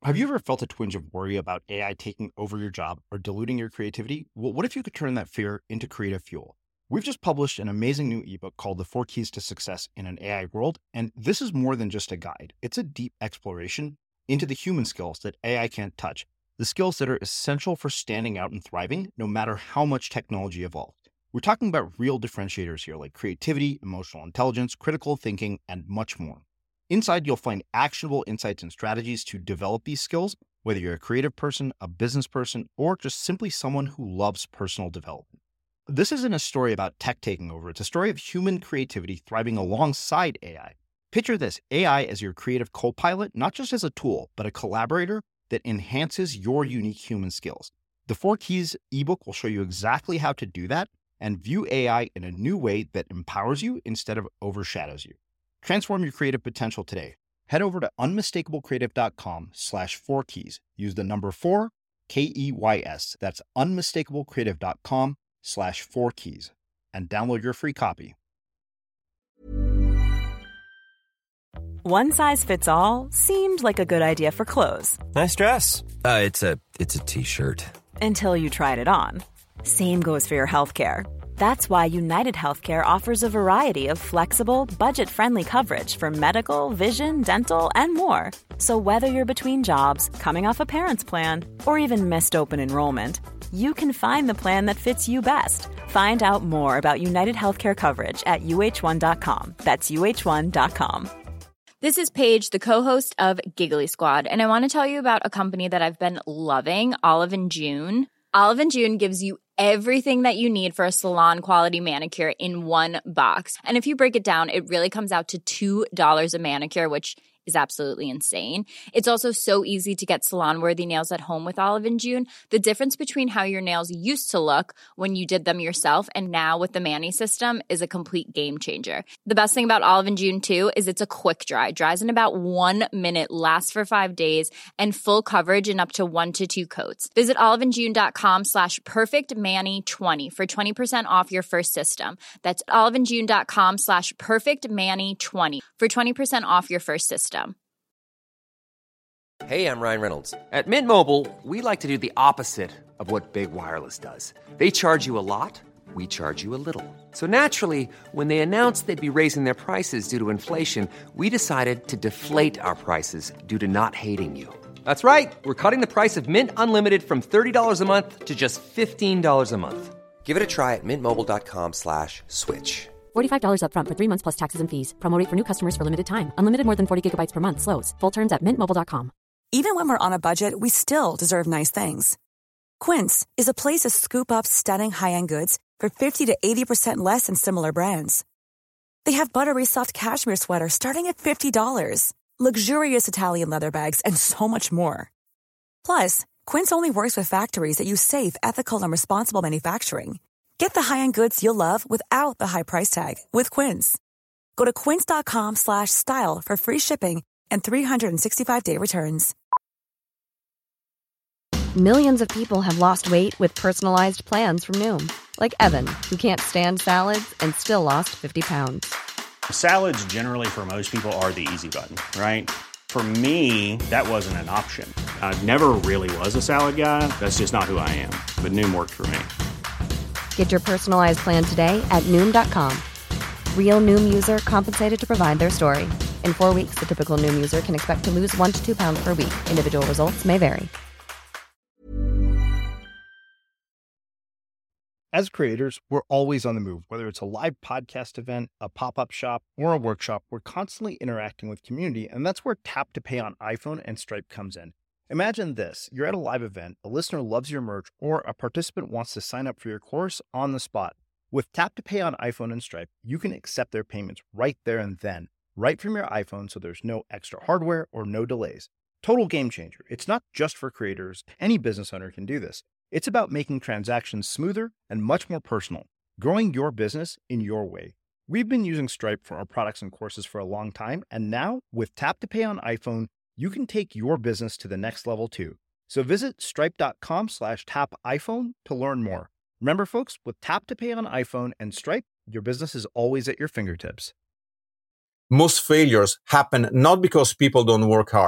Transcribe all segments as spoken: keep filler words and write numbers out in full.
Have you ever felt a twinge of worry about A I taking over your job or diluting your creativity? Well, what if you could turn that fear into creative fuel? We've just published an amazing new ebook called The Four Keys to Success in an A I World, and this is more than just a guide. It's a deep exploration into the human skills that A I can't touch, the skills that are essential for standing out and thriving, no matter how much technology evolves. We're talking about real differentiators here, like creativity, emotional intelligence, critical thinking, and much more. Inside, you'll find actionable insights and strategies to develop these skills, whether you're a creative person, a business person, or just simply someone who loves personal development. This isn't a story about tech taking over. It's a story of human creativity thriving alongside A I. Picture this, A I as your creative co-pilot, not just as a tool, but a collaborator that enhances your unique human skills. The Four Keys ebook will show you exactly how to do that and view A I in a new way that empowers you instead of overshadows you. Transform your creative potential today. Head over to unmistakablecreative.com slash four keys. Use the number four, K E Y S. That's unmistakablecreative.com slash four keys and download your free copy. One size fits all seemed like a good idea for clothes. Nice dress. Uh, it's a it's a t-shirt. Until you tried it on. Same goes for your healthcare. That's why United Healthcare offers a variety of flexible, budget-friendly coverage for medical, vision, dental, and more. So whether you're between jobs, coming off a parent's plan, or even missed open enrollment, you can find the plan that fits you best. Find out more about United Healthcare coverage at U H one dot com. That's U H one dot com. This is Paige, the co-host of Giggly Squad, and I want to tell you about a company that I've been loving, Olive and June. Olive and June gives you everything that you need for a salon-quality manicure in one box. And if you break it down, it really comes out to two dollars a manicure, which is absolutely insane. It's also so easy to get salon-worthy nails at home with Olive and June. The difference between how your nails used to look when you did them yourself and now with the Mani system is a complete game changer. The best thing about Olive and June, too, is it's a quick dry. Dries in about one minute, lasts for five days, and full coverage in up to one to two coats. Visit oliveandjune.com slash perfectmani20 for twenty percent off your first system. That's oliveandjune.com slash perfectmani20 for twenty percent off your first system. Hey, I'm Ryan Reynolds. At Mint Mobile, we like to do the opposite of what Big Wireless does. They charge you a lot, we charge you a little. So naturally, when they announced they'd be raising their prices due to inflation, we decided to deflate our prices due to not hating you. That's right. We're cutting the price of Mint Unlimited from thirty dollars a month to just fifteen dollars a month. Give it a try at mintmobile.com slash switch. forty-five dollars up front for three months plus taxes and fees. Promo rate for new customers for limited time. Unlimited more than forty gigabytes per month. Slows full terms at mint mobile dot com. Even when we're on a budget, we still deserve nice things. Quince is a place to scoop up stunning high-end goods for fifty to eighty percent less than similar brands. They have buttery soft cashmere sweaters starting at fifty dollars, luxurious Italian leather bags, and so much more. Plus, Quince only works with factories that use safe, ethical, and responsible manufacturing. Get the high-end goods you'll love without the high price tag with Quince. Go to quince.com slash style for free shipping and three sixty-five day returns. Millions of people have lost weight with personalized plans from Noom. Like Evan, who can't stand salads and still lost fifty pounds. Salads generally for most people are the easy button, right? For me, that wasn't an option. I never really was a salad guy. That's just not who I am. But Noom worked for me. Get your personalized plan today at Noom dot com. Real Noom user compensated to provide their story. In four weeks, the typical Noom user can expect to lose one to two pounds per week. Individual results may vary. As creators, we're always on the move. Whether it's a live podcast event, a pop-up shop, or a workshop, we're constantly interacting with community, and that's where Tap to Pay on iPhone and Stripe comes in. Imagine this. You're at a live event, a listener loves your merch, or a participant wants to sign up for your course on the spot. With Tap to Pay on iPhone and Stripe, you can accept their payments right there and then, right from your iPhone, so there's no extra hardware or no delays. Total game changer. It's not just for creators. Any business owner can do this. It's about making transactions smoother and much more personal, growing your business in your way. We've been using Stripe for our products and courses for a long time, and now with Tap to Pay on iPhone, you can take your business to the next level too. So visit stripe.com slash tap iPhone to learn more. Remember, folks, with Tap to Pay on iPhone and Stripe, your business is always at your fingertips. Most failures happen not because people don't work hard,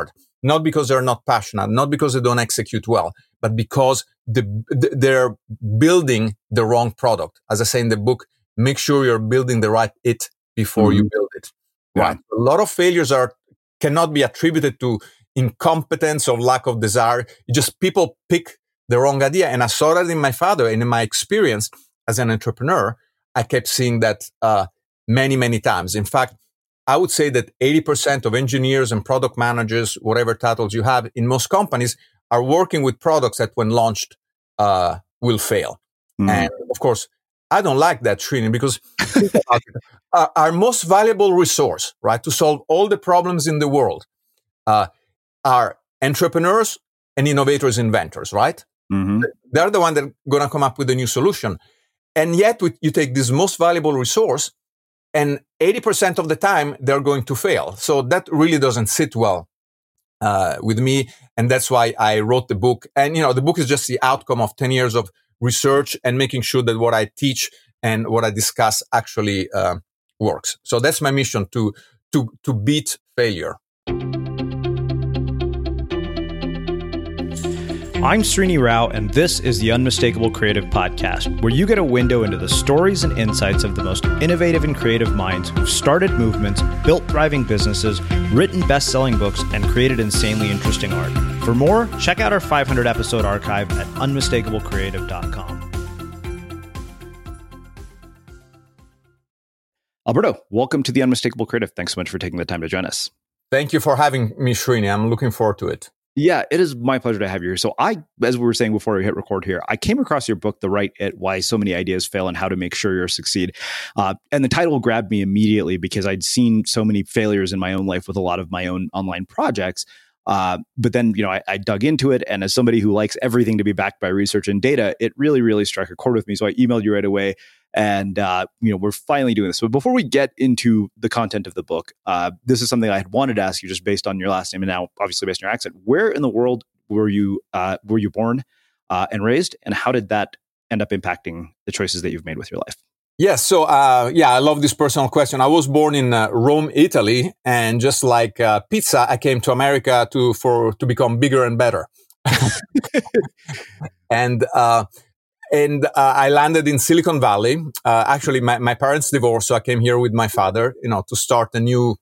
not because they're not passionate, not because they don't execute well, but because the, the, they're building the wrong product. As I say in the book, make sure you're building the right it before mm-hmm. you build it. Right. A lot of failures are cannot be attributed to incompetence or lack of desire. Just people pick the wrong idea. And I saw that in my father, and in my experience as an entrepreneur, I kept seeing that uh, many, many times. In fact, I would say that eighty percent of engineers and product managers, whatever titles you have in most companies, are working with products that when launched uh, will fail. Mm. And of course, I don't like that, Srini, because think about it, our, our most valuable resource, right, to solve all the problems in the world uh, are entrepreneurs and innovators, inventors, right? Mm-hmm. They're the one that are going to come up with a new solution. And yet we, you take this most valuable resource, and eighty percent of the time they're going to fail. So that really doesn't sit well uh, with me. And that's why I wrote the book. And, you know, the book is just the outcome of ten years of research and making sure that what I teach and what I discuss actually uh, works. So that's my mission, to to to beat failure. I'm Srini Rao, and this is the Unmistakable Creative Podcast, where you get a window into the stories and insights of the most innovative and creative minds who've started movements, built thriving businesses, written best-selling books, and created insanely interesting art. For more, check out our five hundred episode archive at unmistakable creative dot com. Alberto, welcome to the Unmistakable Creative. Thanks so much for taking the time to join us. Thank you for having me, Srini. I'm looking forward to it. Yeah, it is my pleasure to have you here. So I, as we were saying before we hit record here, I came across your book, The Right It, Why So Many Ideas Fail and How to Make Sure You Succeed. Uh, and the title grabbed me immediately because I'd seen so many failures in my own life with a lot of my own online projects. Uh, but then, you know, I, I dug into it. And as somebody who likes everything to be backed by research and data, it really, really struck a chord with me. So I emailed you right away. And, uh, you know, we're finally doing this. But before we get into the content of the book, uh, this is something I had wanted to ask you just based on your last name and now obviously based on your accent. Where in the world were you uh, were you born uh, and raised? And how did that end up impacting the choices that you've made with your life? Yes. So, uh, yeah, I love this personal question. I was born in uh, Rome, Italy. And just like uh, pizza, I came to America to for to become bigger and better. and uh And uh, I landed in Silicon Valley. Uh, actually, my, my parents divorced, so I came here with my father, you know, to start a new,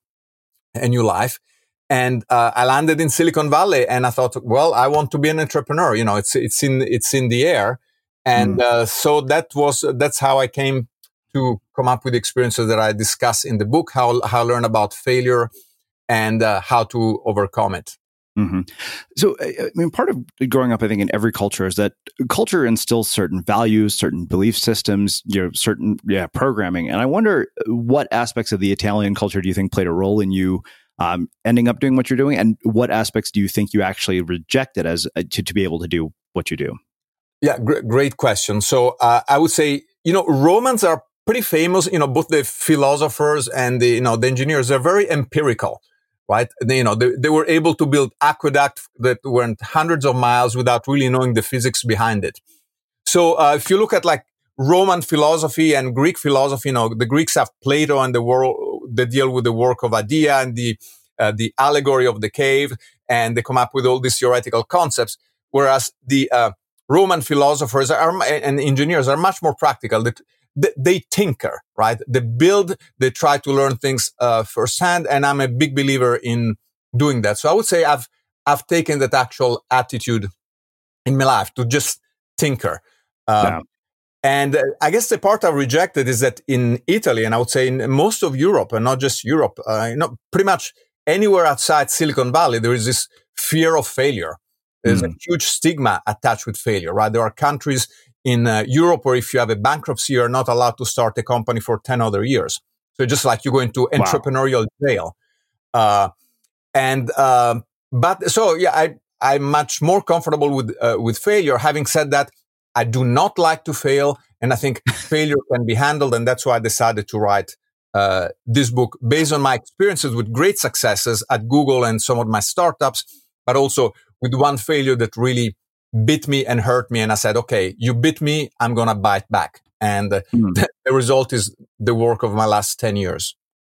a new life. And uh, I landed in Silicon Valley, and I thought, well, I want to be an entrepreneur. You know, it's it's in it's in the air, and mm. uh, so that was that's how I came to come up with the experiences that I discuss in the book. How how I learn about failure and uh, how to overcome it. Mm-hmm. So, I mean, part of growing up, I think, in every culture is that culture instills certain values, certain belief systems, you know, certain yeah programming. And I wonder what aspects of the Italian culture do you think played a role in you um, ending up doing what you're doing, and what aspects do you think you actually rejected as uh, to to be able to do what you do? Yeah, gr- great question. So, uh, I would say, you know, Romans are pretty famous. You know, both the philosophers and the you know the engineers are very empirical. Right? They, you know, they, they were able to build aqueducts that went hundreds of miles without really knowing the physics behind it. So, uh, if you look at like Roman philosophy and Greek philosophy, you know, the Greeks have Plato and the world, they deal with the work of Adia and the, uh, the allegory of the cave, and they come up with all these theoretical concepts. Whereas the, uh, Roman philosophers are, and engineers are much more practical. That they tinker, right? They build, they try to learn things uh, firsthand, and I'm a big believer in doing that. So I would say I've I've taken that actual attitude in my life to just tinker. Um, yeah. And uh, I guess the part I've rejected is that in Italy, and I would say in most of Europe, and not just Europe, uh, you know, pretty much anywhere outside Silicon Valley, there is this fear of failure. There's mm. a huge stigma attached with failure, right? There are countries in uh, Europe where if you have a bankruptcy, you're not allowed to start a company for ten other years. So just like you go into wow. entrepreneurial jail. Uh, and, uh, but so, yeah, I, I'm much more comfortable with, uh, with failure. Having said that, I do not like to fail. And I think failure can be handled. And that's why I decided to write, uh, this book based on my experiences with great successes at Google and some of my startups, but also with one failure that really bit me and hurt me. And I said, okay, you bit me, I'm going to bite back. And uh, mm. the result is the work of my last ten years.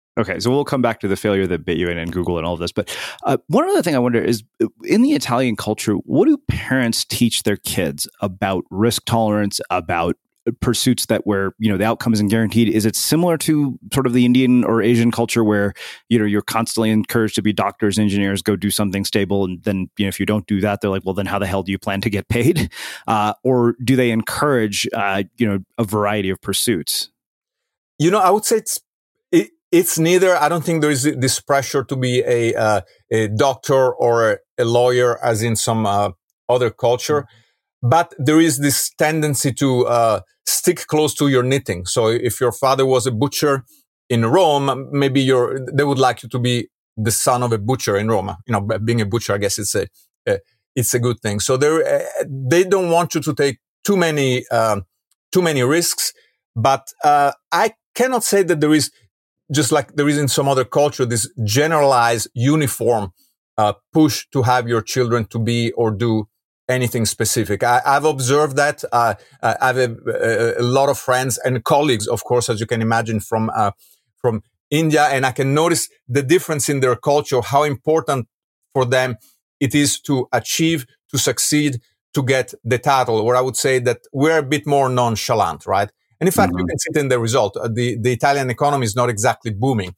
Okay, so we'll come back to the failure that bit you and, and Google and all of this. But uh, one other thing I wonder is, in the Italian culture, what do parents teach their kids about risk tolerance, about pursuits that where, you know, the outcome isn't guaranteed? Is it similar to sort of the Indian or Asian culture where, you know, you're constantly encouraged to be doctors, engineers, go do something stable, and then, you know, if you don't do that, they're like, well, then how the hell do you plan to get paid? Uh, or do they encourage, uh, you know, a variety of pursuits? You know, I would say it's it, it's neither. I don't think there is this pressure to be a uh, a doctor or a, a lawyer, as in some uh, other culture. Mm-hmm. But there is this tendency to uh, stick close to your knitting. So if your father was a butcher in Rome, maybe you're, they would like you to be the son of a butcher in Rome. You know, being a butcher, I guess it's a, a it's a good thing. So they they don't want you to take too many um, too many risks. But uh, I cannot say that there is, just like there is in some other culture, this generalized, uniform uh, push to have your children to be or do anything specific. I, I've observed that. Uh, I have a, a, a lot of friends and colleagues, of course, as you can imagine, from uh, from India, and I can notice the difference in their culture, how important for them it is to achieve, to succeed, to get the title. Or I would say that we're a bit more nonchalant, right? And in fact, mm-hmm. you can see it in the result. Uh, the, the Italian economy is not exactly booming.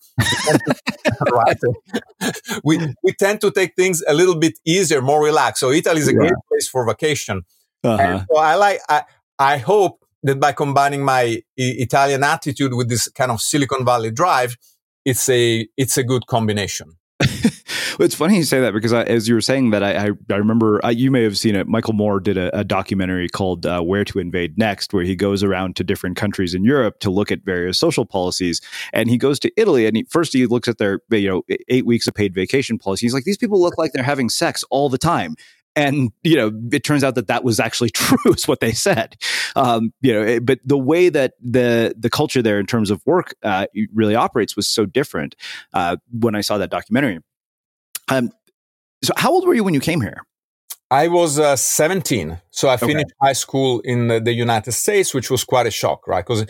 Right? we we tend to take things a little bit easier, more relaxed. So Italy is a yeah. great place for vacation. Uh-huh. And so I like. I, I hope that by combining my I- Italian attitude with this kind of Silicon Valley drive, it's a it's a good combination. Well, it's funny you say that because I, as you were saying that, I, I, I remember, I, you may have seen it, Michael Moore did a, a documentary called uh, Where to Invade Next, where he goes around to different countries in Europe to look at various social policies. And he goes to Italy and he, first he looks at their, you know, eight weeks of paid vacation policy. He's like, these people look like they're having sex all the time. And, you know, it turns out that that was actually true, is what they said. Um, you know, it, but the way that the the culture there in terms of work uh, really operates was so different uh, when I saw that documentary. Um, so how old were you when you came here? I was uh, seventeen. So I finished okay. high school in the, the United States, which was quite a shock, right? Because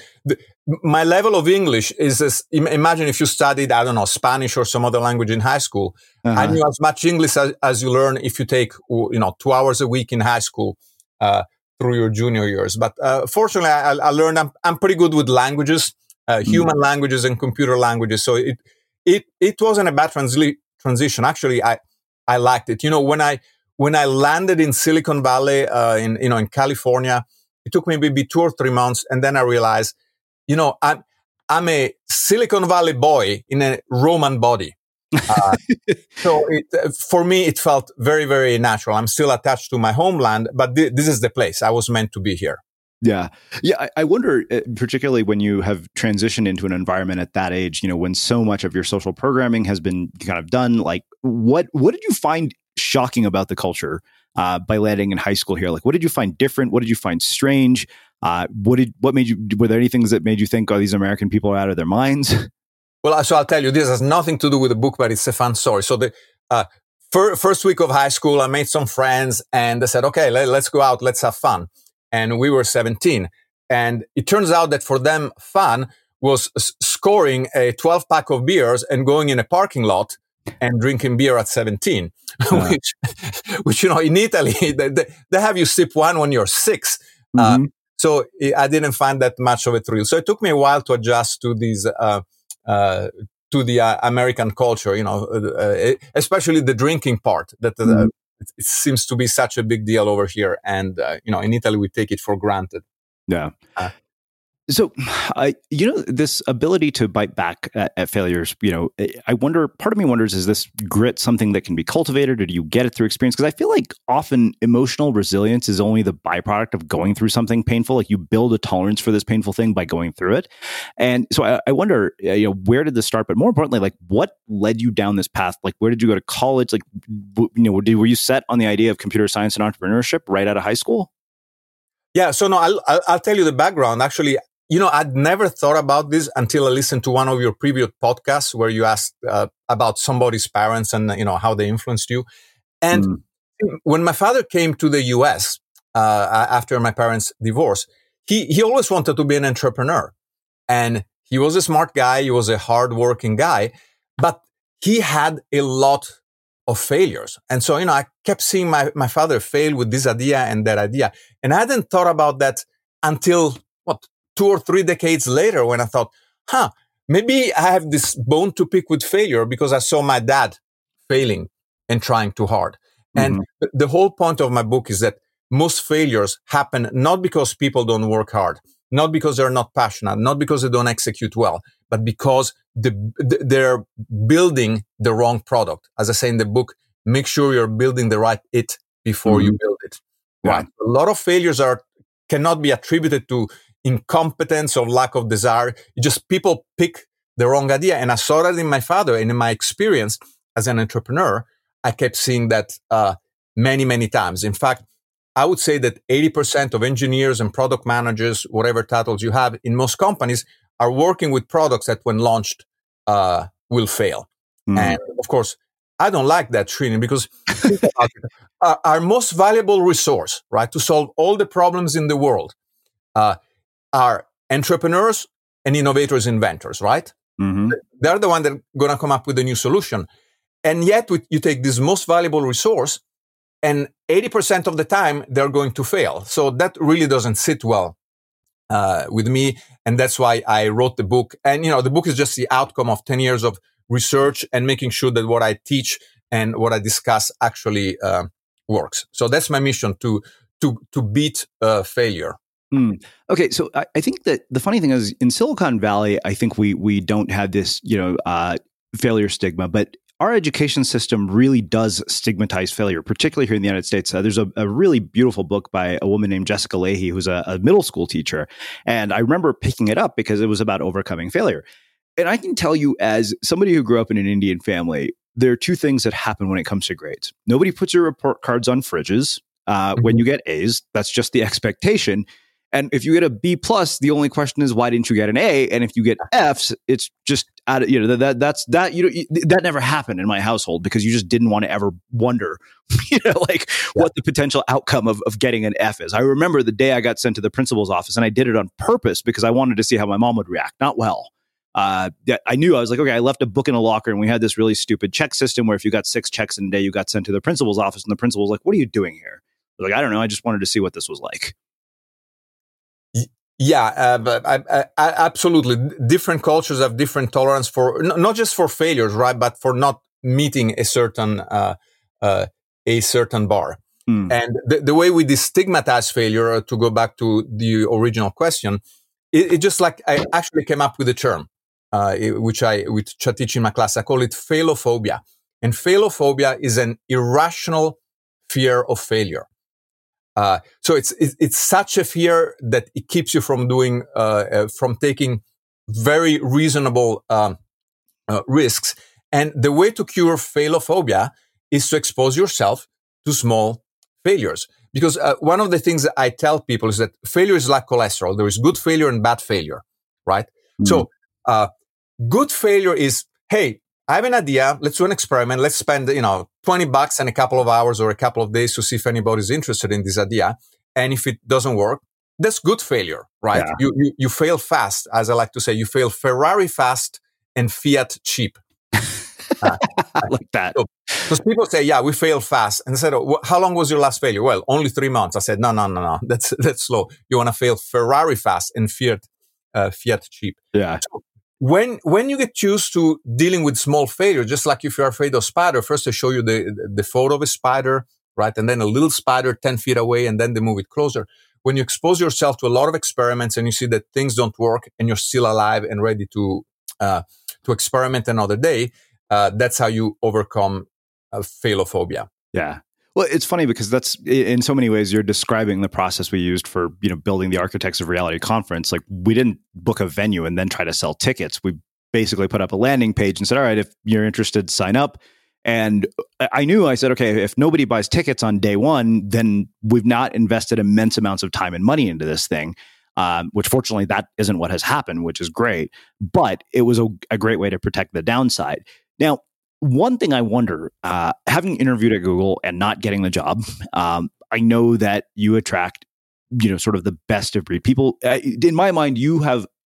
my level of English is, as, imagine if you studied, I don't know, Spanish or some other language in high school. Uh-huh. I knew as much English as, as you learn if you take, you know, two hours a week in high school uh, through your junior years. But uh, fortunately, I, I learned I'm, I'm pretty good with languages, uh, human mm. languages and computer languages. So it it it wasn't a bad transli- transition. Actually, I I liked it. You know, when I When I landed in Silicon Valley, uh, in, you know, in California, it took me maybe two or three months. And then I realized, you know, I'm, I'm a Silicon Valley boy in a Roman body. Uh, so it, for me, it felt very, very natural. I'm still attached to my homeland, but th- this is the place. I was meant to be here. Yeah. Yeah. I, I wonder, uh, particularly when you have transitioned into an environment at that age, you know, when so much of your social programming has been kind of done, like what, what did you find shocking about the culture uh, by landing in high school here? Like, what did you find different? What did you find strange? Uh, what did, what made you, were there any things that made you think, oh, these American people are out of their minds? Well, so I'll tell you, this has nothing to do with the book, but it's a fun story. So the uh, fir- first week of high school, I made some friends and they said, okay, let, let's go out, let's have fun. And we were seventeen. And it turns out that for them, fun was s- scoring a twelve pack of beers and going in a parking lot and drinking beer at seventeen, uh. which, which, you know, in Italy, they, they have you sip one when you're six. Mm-hmm. Uh, so I didn't find that much of a thrill. So it took me a while to adjust to these, uh, uh, to the uh, American culture, you know, uh, especially the drinking part that uh, mm-hmm. it, it seems to be such a big deal over here. And, uh, you know, in Italy, we take it for granted. Yeah. Uh, So, uh, you know, this ability to bite back at, at failures, you know, I wonder, part of me wonders, is this grit something that can be cultivated, or do you get it through experience? Because I feel like often emotional resilience is only the byproduct of going through something painful. Like you build a tolerance for this painful thing by going through it. And so I, I wonder, you know, where did this start? But more importantly, like what led you down this path? Like, where did you go to college? Like, you know, did, were you set on the idea of computer science and entrepreneurship right out of high school? Yeah. So no, I'll, I'll, I'll tell you the background. Actually, you know, I'd never thought about this until I listened to one of your previous podcasts where you asked uh, about somebody's parents and, you know, how they influenced you. And mm. when my father came to the U S uh, after my parents' divorce, he, he always wanted to be an entrepreneur. And he was a smart guy. He was a hardworking guy, but he had a lot of failures. And so, you know, I kept seeing my, my father fail with this idea and that idea. And I hadn't thought about that until, what, two or three decades later when I thought, huh, maybe I have this bone to pick with failure because I saw my dad failing and trying too hard. Mm-hmm. And th- the whole point of my book is that most failures happen not because people don't work hard, not because they're not passionate, not because they don't execute well, but because the, the, they're building the wrong product. As I say in the book, make sure you're building the right it before mm-hmm. you build it. Yeah. Right. A lot of failures are cannot be attributed to incompetence or lack of desire. Just people pick the wrong idea. And I saw that in my father, and in my experience as an entrepreneur, I kept seeing that uh, many, many times. In fact, I would say that eighty percent of engineers and product managers, whatever titles you have in most companies, are working with products that when launched uh, will fail. Mm. And of course, I don't like that, Srini, because our, our most valuable resource, right, to solve all the problems in the world uh, are entrepreneurs and innovators, inventors, right? Mm-hmm. They're the ones that are going to come up with a new solution. And yet we, you take this most valuable resource and eighty percent of the time they're going to fail. So that really doesn't sit well uh, with me. And that's why I wrote the book. And, you know, the book is just the outcome of ten years of research and making sure that what I teach and what I discuss actually uh, works. So that's my mission, to to to beat uh, failure. Mm. Okay, so I, I think that the funny thing is in Silicon Valley, I think we we don't have this, you know, uh, failure stigma, but our education system really does stigmatize failure, particularly here in the United States. Uh, there's a, a really beautiful book by a woman named Jessica Lahey, who's a, a middle school teacher. And I remember picking it up because it was about overcoming failure. And I can tell you, as somebody who grew up in an Indian family, there are two things that happen when it comes to grades. Nobody puts your report cards on fridges. Uh, mm-hmm. When you get A's, that's just the expectation. And if you get a B plus, the only question is, why didn't you get an A? And if you get F's, it's just out of, you know, that, that that's that, you know, that never happened in my household because you just didn't want to ever wonder, you know, like yeah. what the potential outcome of, of getting an F is. I remember the day I got sent to the principal's office, and I did it on purpose because I wanted to see how my mom would react. Not well. Uh, I knew, I was like, okay, I left a book in a locker, and we had this really stupid check system where if you got six checks in a day, you got sent to the principal's office, and the principal was like, what are you doing here? I was like, I don't know. I just wanted to see what this was like. Yeah, uh, but I, I, I, absolutely. Different cultures have different tolerance for, n- not just for failures, right, but for not meeting a certain uh, uh, a certain bar. Mm. And the, the way we destigmatize failure, uh, to go back to the original question, it, it just like I actually came up with a term, uh, which I which I teach in my class. I call it failophobia. And failophobia is an irrational fear of failure. Uh, so it's, it's, it's such a fear that it keeps you from doing, uh, uh from taking very reasonable, um, uh, risks. And the way to cure failophobia is to expose yourself to small failures. Because, uh, one of the things that I tell people is that failure is like cholesterol. There is good failure and bad failure, right? Mm-hmm. So, uh, good failure is, hey, I have an idea. Let's do an experiment. Let's spend, you know, twenty bucks and a couple of hours or a couple of days to see if anybody's interested in this idea. And if it doesn't work, that's good failure, right? Yeah. You, you, you fail fast. As I like to say, you fail Ferrari fast and Fiat cheap. Uh, I like that. Because so, people say, yeah, we fail fast. And I said, oh, how long was your last failure? Well, only three months. I said, no, no, no, no. That's, that's slow. You want to fail Ferrari fast and Fiat, uh, Fiat cheap. Yeah. So, When when you get used to dealing with small failure, just like if you're afraid of spider, first they show you the, the photo of a spider, right? And then a little spider ten feet away, and then they move it closer. When you expose yourself to a lot of experiments and you see that things don't work and you're still alive and ready to uh, to experiment another day, uh, that's how you overcome uh, failophobia. Yeah. Well, it's funny because that's, in so many ways, you're describing the process we used for, you know, building the Architects of Reality conference. Like, we didn't book a venue and then try to sell tickets. We basically put up a landing page and said, all right, if you're interested, sign up. And I knew, I said, okay, if nobody buys tickets on day one, then we've not invested immense amounts of time and money into this thing, um, which fortunately that isn't what has happened, which is great. But it was a, a great way to protect the downside. Now, one thing I wonder, uh, having interviewed at Google and not getting the job, um, I know that you attract, you know, sort of the best of breed people. Uh, in my mind, you have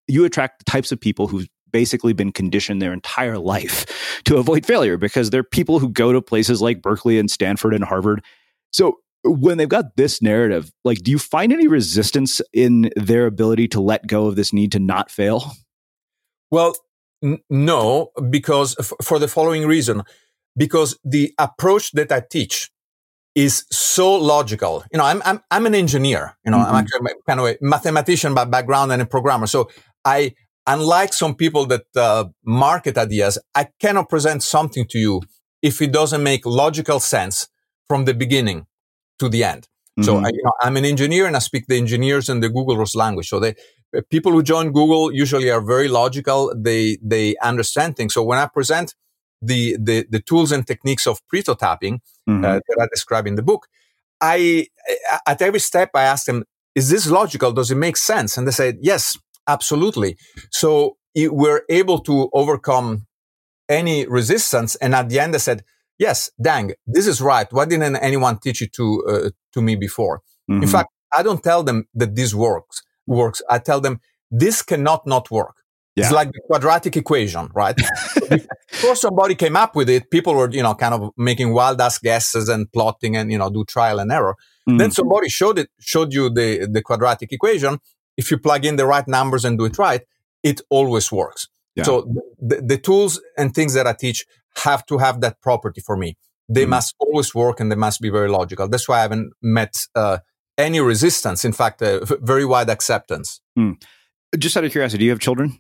you attract the types of people who've basically been conditioned their entire life to avoid failure because they're people who go to places like Berkeley and Stanford and Harvard. So when they've got this narrative, like, do you find any resistance in their ability to let go of this need to not fail? Well, n- no, because f- for the following reason, because the approach that I teach is so logical. You know, I'm I'm I'm an engineer. You know, mm-hmm. I'm actually kind of a mathematician by background and a programmer. So I, unlike some people that uh, market ideas, I cannot present something to you if it doesn't make logical sense from the beginning to the end. Mm-hmm. So I, you know, I'm an engineer and I speak the engineers and the Google's language. So they, people who join Google usually are very logical. They, they understand things. So when I present the, the, the tools and techniques of prototyping mm-hmm. uh, that I describe in the book, I, at every step I ask them, is this logical? Does it make sense? And they said, yes, absolutely. So it, we're able to overcome any resistance. And at the end, I said, yes, dang, this is right. Why didn't anyone teach it to uh, to me before? Mm-hmm. In fact, I don't tell them that this works. Works. I tell them this cannot not work. Yeah. It's like the quadratic equation, right? Before somebody came up with it, people were, you know, kind of making wild ass guesses and plotting and, you know, do trial and error. Mm-hmm. Then somebody showed it, showed you the the quadratic equation. If you plug in the right numbers and do it right, it always works. Yeah. So the, the tools and things that I teach have to have that property for me. They mm. must always work and they must be very logical. That's why I haven't met uh, any resistance. In fact, uh, very wide acceptance. Mm. Just out of curiosity, do you have children?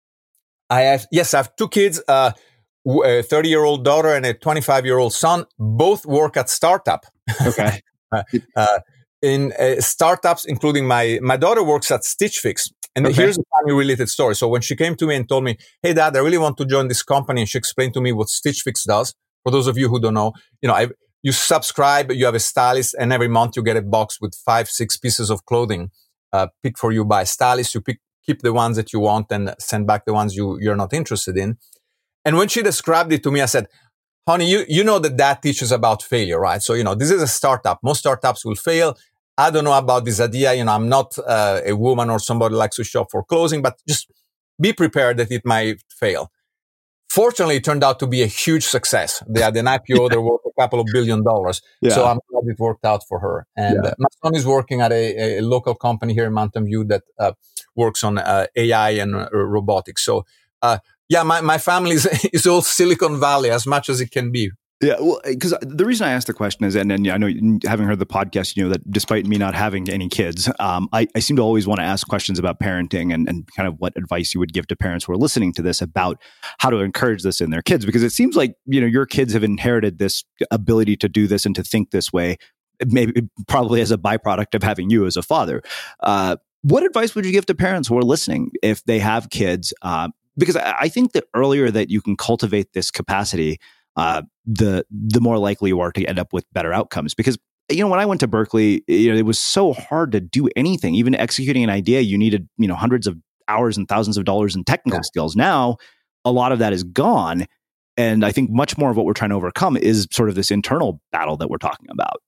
I have, yes, I have two kids, uh, a thirty-year-old daughter and a twenty-five-year-old son. Both work at startup. Okay. uh, uh, in uh, startups, including my, my daughter works at Stitch Fix. And okay. Here's a funny related story. So when she came to me and told me, hey, Dad, I really want to join this company. And she explained to me what Stitch Fix does. For those of you who don't know, you know, I, you subscribe, you have a stylist, and every month you get a box with five, six pieces of clothing uh, picked for you by a stylist. You pick, keep the ones that you want and send back the ones you, you're not interested in. And when she described it to me, I said, honey, you, you know that Dad teaches about failure, right? So, you know, this is a startup. Most startups will fail. I don't know about this idea. You know, I'm not uh, a woman or somebody who likes to shop for clothing, but just be prepared that it might fail. Fortunately, it turned out to be a huge success. They had an I P O that worth a couple of billion dollars. Yeah. So I'm glad it worked out for her. And yeah. uh, my son is working at a, a local company here in Mountain View that uh, works on uh, A I and uh, robotics. So, uh, yeah, my, my family is, is all Silicon Valley as much as it can be. Yeah, well, because the reason I asked the question is, and, and I know having heard the podcast, you know, that despite me not having any kids, um, I, I seem to always want to ask questions about parenting and, and kind of what advice you would give to parents who are listening to this about how to encourage this in their kids. Because it seems like, you know, your kids have inherited this ability to do this and to think this way, maybe probably as a byproduct of having you as a father. Uh, what advice would you give to parents who are listening if they have kids? Uh, because I, I think the earlier that you can cultivate this capacity, uh, the the more likely you are to end up with better outcomes. Because, you know, when I went to Berkeley, you know, it was so hard to do anything. Even executing an idea, you needed, you know, hundreds of hours and thousands of dollars in technical yeah. skills. Now, a lot of that is gone. And I think much more of what we're trying to overcome is sort of this internal battle that we're talking about.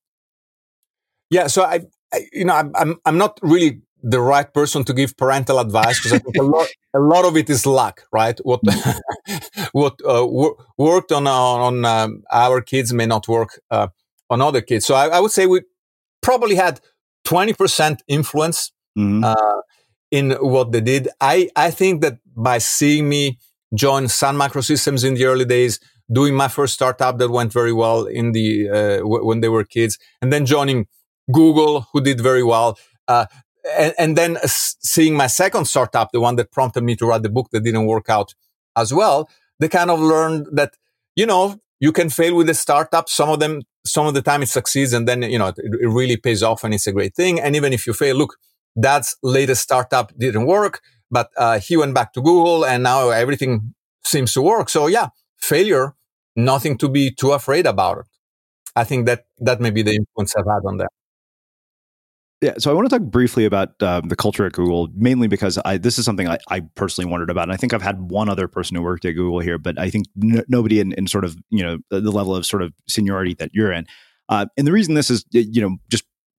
Yeah. So I, I you know, I'm, I'm, I'm not really the right person to give parental advice because I think a lot, a lot of it is luck, right? What, what uh, wor- worked on on um, our kids may not work uh, on other kids. So I, I would say we probably had twenty percent influence mm-hmm. uh, in what they did. I I think that by seeing me join Sun Microsystems in the early days, doing my first startup that went very well in the uh, w- when they were kids, and then joining Google, who did very well. Uh, And, and then seeing my second startup, the one that prompted me to write the book that didn't work out as well, they kind of learned that, you know, you can fail with a startup. Some of them, some of the time it succeeds and then, you know, it, it really pays off and it's a great thing. And even if you fail, look, Dad's latest startup didn't work, but uh, he went back to Google and now everything seems to work. So yeah, failure, nothing to be too afraid about it. I think that that may be the influence I've had on that. Yeah, so I want to talk briefly about uh, the culture at Google, mainly because I, this is something I, I personally wondered about. And I think I've had one other person who worked at Google here, but I think n- nobody in, in sort of, you know, the, the level of sort of seniority that you're in. Uh, and the reason this is, you know, just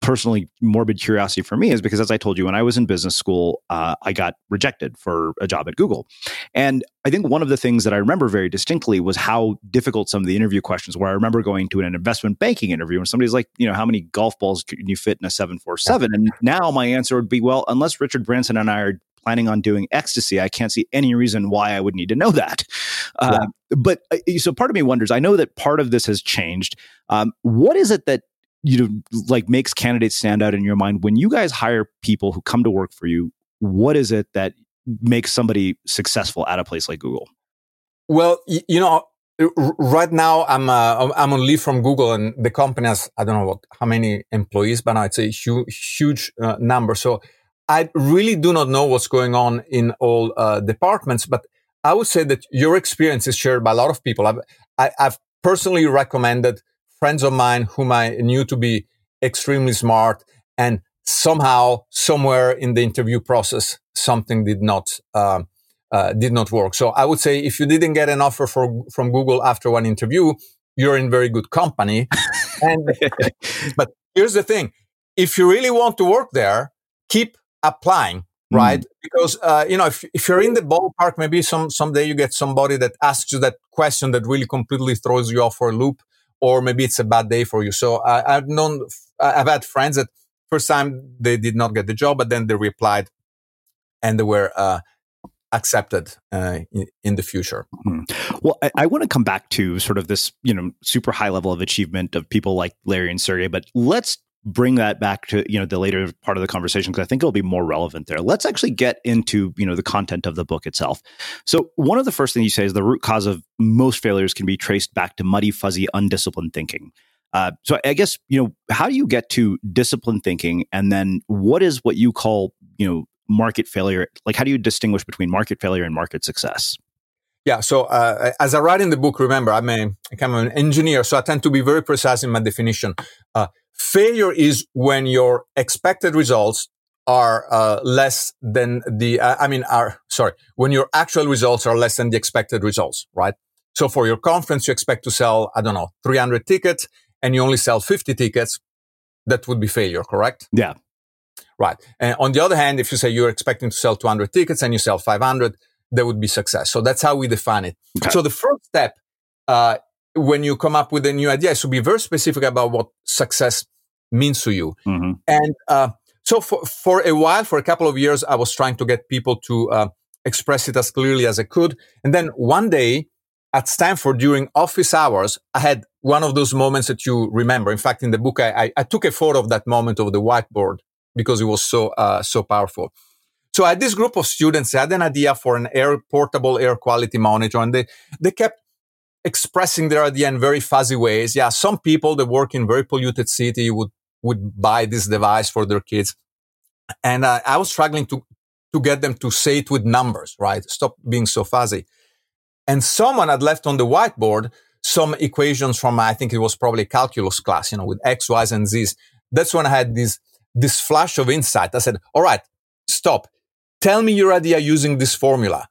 personally morbid curiosity for me is because, as I told you, when I was in business school, uh, I got rejected for a job at Google. And I think one of the things that I remember very distinctly was how difficult some of the interview questions were. I remember going to an investment banking interview and somebody's like, you know, how many golf balls can you fit in a seven forty-seven? And now my answer would be, well, unless Richard Branson and I are planning on doing ecstasy, I can't see any reason why I would need to know that. Yeah. Uh, but uh, so part of me wonders, I know that part of this has changed. Um, what is it that, you know, like makes candidates stand out in your mind when you guys hire people who come to work for you? What is it that makes somebody successful at a place like Google? Well, y- you know, r- right now I'm uh, I'm on leave from Google, and the company has, I don't know what how many employees, but now it's a hu- huge uh, number. So I really do not know what's going on in all uh, departments, but I would say that your experience is shared by a lot of people. I've, I, I've personally recommended friends of mine whom I knew to be extremely smart, and somehow, somewhere in the interview process, something did not uh, uh, did not work. So I would say if you didn't get an offer for, from Google after one interview, you're in very good company. and But here's the thing: if you really want to work there, keep applying, right? Mm. Because uh, you know, if if you're in the ballpark, maybe some someday you get somebody that asks you that question that really completely throws you off for a loop. Or maybe it's a bad day for you. So uh, I've known, I've had friends that first time they did not get the job, but then they reapplied and they were uh, accepted uh, in, in the future. Mm-hmm. Well, I, I want to come back to sort of this, you know, super high level of achievement of people like Larry and Sergey, but let's bring that back to, you know, the later part of the conversation, because I think it'll be more relevant there. Let's actually get into, you know, the content of the book itself. So one of the first things you say is the root cause of most failures can be traced back to muddy, fuzzy, undisciplined thinking. Uh, so I guess, you know, how do you get to disciplined thinking? And then what is what you call, you know, market failure? Like, how do you distinguish between market failure and market success? Yeah. So uh, as I write in the book, remember, I'm a, I'm an engineer, so I tend to be very precise in my definition. Uh, Failure is when your expected results are uh, less than the, uh, I mean, are, sorry, when your actual results are less than the expected results, right? So for your conference, you expect to sell, I don't know, three hundred tickets and you only sell fifty tickets. That would be failure, correct? Yeah. Right. And on the other hand, if you say you're expecting to sell two hundred tickets and you sell five hundred, that would be success. So that's how we define it. Okay. So the first step, uh, when you come up with a new idea, is to be very specific about what success means to you. Mm-hmm. And uh, so for, for a while, for a couple of years, I was trying to get people to uh, express it as clearly as I could. And then one day at Stanford during office hours, I had one of those moments that you remember. In fact, in the book, I, I, I took a photo of that moment of the whiteboard because it was so uh, so powerful. So I had this group of students, they had an idea for an air portable air quality monitor, and they, they kept expressing their idea in very fuzzy ways. Yeah, some people that work in very polluted city would, would buy this device for their kids. And uh, I was struggling to, to get them to say it with numbers, right? Stop being so fuzzy. And someone had left on the whiteboard some equations from, I think it was probably a calculus class, you know, with X, Y's, and Z's. That's when I had this, this flash of insight. I said, all right, stop. Tell me your idea using this formula.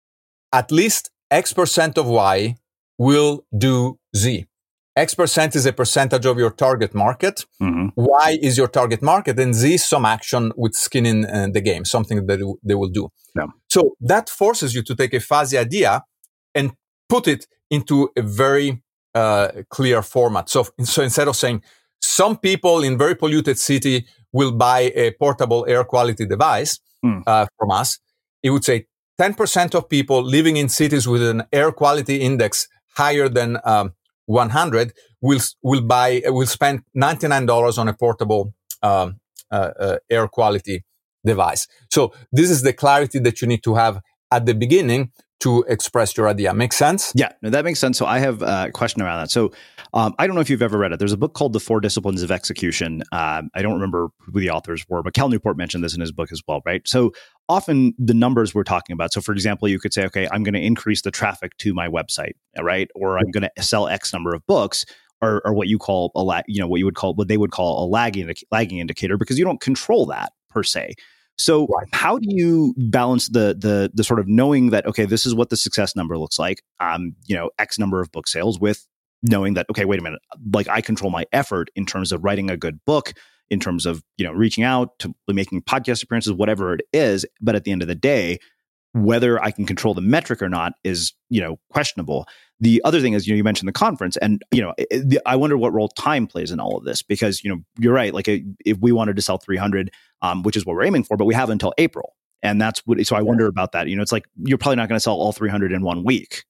At least X percent of Y will do Z. X percent is a percentage of your target market. Mm-hmm. Y is your target market, and Z is some action with skin in uh, the game, something that they will do. Yeah. So that forces you to take a fuzzy idea and put it into a very uh, clear format. So, so instead of saying some people in very polluted city will buy a portable air quality device mm. uh, from us, it would say ten percent of people living in cities with an air quality index higher than um, one hundred will will buy will spend ninety-nine dollars on a portable um, uh, uh, air quality device. So this is the clarity that you need to have at the beginning to express your idea. Make sense? Yeah, no, that makes sense. So I have a question around that. So um, I don't know if you've ever read it. There's a book called The Four Disciplines of Execution. Um, I don't remember who the authors were, but Cal Newport mentioned this in his book as well, right? So often the numbers we're talking about. So for example, you could say, okay, I'm going to increase the traffic to my website, right? Or I'm going to sell X number of books, or, or what you call a lag, you know, what you would call, what they would call a lagging, lagging indicator, because you don't control that per se. So right. How do you balance the the the sort of knowing that, okay, this is what the success number looks like, um, you know, X number of book sales, with knowing that, okay, wait a minute, like I control my effort in terms of writing a good book, in terms of, you know, reaching out to making podcast appearances, whatever it is. But at the end of the day, whether I can control the metric or not is, you know, questionable. The other thing is, you know, you mentioned the conference, and, you know, it, I wonder what role time plays in all of this, because, you know, you're right. Like, if we wanted to sell three hundred, um, which is what we're aiming for, but we have until April. And that's what, so I wonder about that. You know, it's like, you're probably not going to sell all three hundred in one week.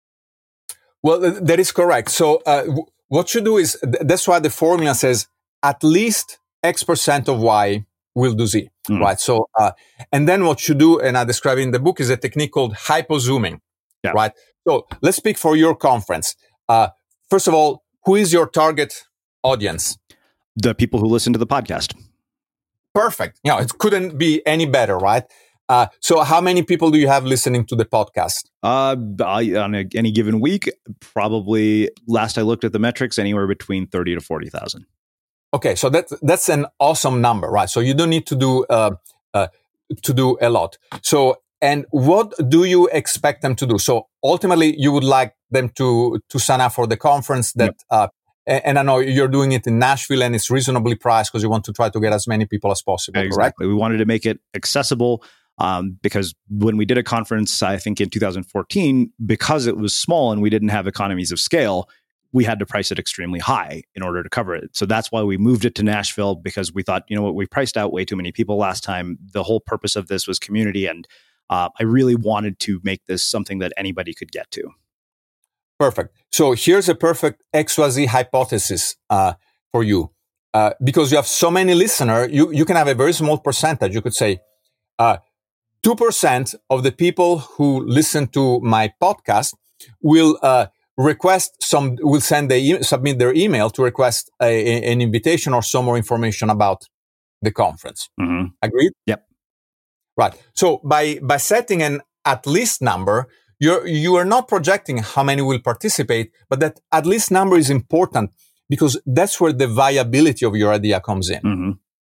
Well, th- that is correct. So uh, w- what you do is, th- that's why the formula says at least X percent of Y will do Z, mm. right? So, uh, and then what you do, and I describe it in the book, is a technique called hypo-zooming, yeah. right? So let's speak for your conference. Uh, first of all, who is your target audience? The people who listen to the podcast. Perfect. You know, it couldn't be any better, right? Uh, so how many people do you have listening to the podcast? Uh, I, on a, any given week, probably, last I looked at the metrics, anywhere between thirty to forty thousand. Okay, so that's that's an awesome number, right? So you don't need to do uh, uh, to do a lot. So, and what do you expect them to do? So ultimately, you would like them to to sign up for the conference. That, yep. uh, and I know you're doing it in Nashville, and it's reasonably priced because you want to try to get as many people as possible. Exactly. Correct? We wanted to make it accessible. Um, because when we did a conference, I think in two thousand fourteen, because it was small and we didn't have economies of scale, we had to price it extremely high in order to cover it. So that's why we moved it to Nashville, because we thought, you know what, we priced out way too many people last time. The whole purpose of this was community. And uh, I really wanted to make this something that anybody could get to. Perfect. So here's a perfect X Y Z hypothesis uh, for you. Uh, because you have so many listeners, you, you can have a very small percentage. You could say, uh, two percent of the people who listen to my podcast will uh, request some, will send the e- submit their email to request a, a, an invitation or some more information about the conference. Mm-hmm. Agreed? Yep. Right. So by by setting an at least number, you're you are not projecting how many will participate, but that at least number is important because that's where the viability of your idea comes in. Mm-hmm.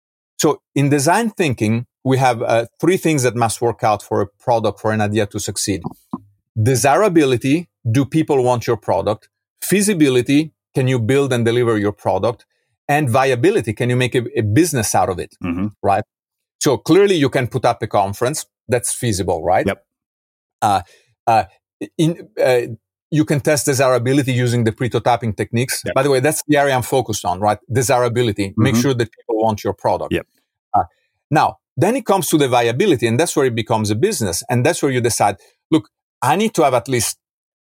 So in design thinking, we have uh, three things that must work out for a product, for an idea to succeed. Desirability, do people want your product? Feasibility, can you build and deliver your product? And viability, can you make a, a business out of it, mm-hmm. right? So clearly you can put up a conference that's feasible, right? Yep. Uh, uh, in, uh, you can test desirability using the prototyping techniques. Yep. By the way, that's the area I'm focused on, right? Desirability, mm-hmm. make sure that people want your product. Yep. Uh, now, then it comes to the viability, and that's where it becomes a business. And that's where you decide, look, I need to have at least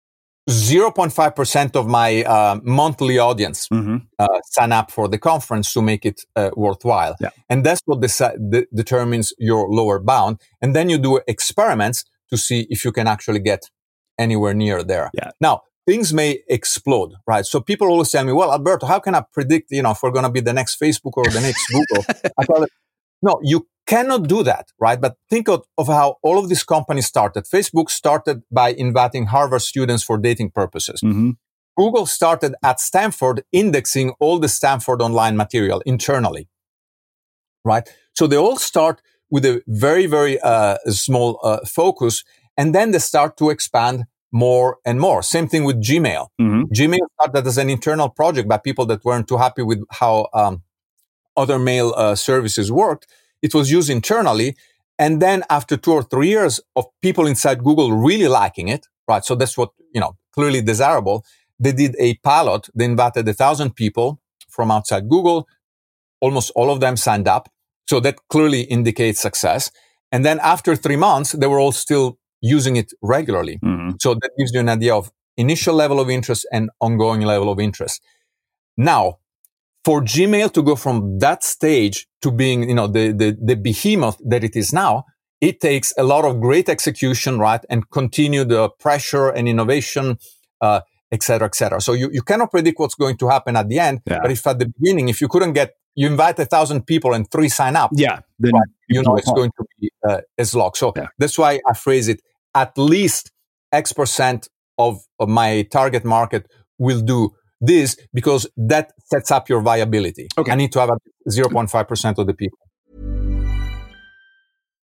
zero point five percent of my uh, monthly audience mm-hmm. uh, sign up for the conference to make it uh, worthwhile. Yeah. And that's what deci- de- determines your lower bound. And then you do experiments to see if you can actually get anywhere near there. Yeah. Now, things may explode, right? So people always tell me, well, Alberto, how can I predict, you know, if we're going to be the next Facebook or the next Google? I tell them, no, you cannot do that, right? But think of, of how all of these companies started. Facebook started by inviting Harvard students for dating purposes. Mm-hmm. Google started at Stanford indexing all the Stanford online material internally, right? So they all start with a very, very uh, small uh, focus, and then they start to expand more and more. Same thing with Gmail. Mm-hmm. Gmail started as an internal project by people that weren't too happy with how um, other mail uh, services worked. It was used internally. And then after two or three years of people inside Google really liking it, right? So that's what, you know, clearly desirable. They did a pilot. They invited a thousand people from outside Google. Almost all of them signed up. So that clearly indicates success. And then after three months, they were all still using it regularly. Mm-hmm. So that gives you an idea of initial level of interest and ongoing level of interest. Now, for Gmail to go from that stage to being, you know, the, the, the behemoth that it is now, it takes a lot of great execution, right? And continued uh, pressure and innovation, uh, et cetera, et cetera. So you, you cannot predict what's going to happen at the end. Yeah. But if at the beginning, if you couldn't get, you invite a thousand people and three sign up, yeah, then right, you know, it's home. going to be uh, a slog. So yeah. that's why I phrase it, at least X percent of, of my target market will do this, because that sets up your viability. Okay. I need to have zero point five percent of the people.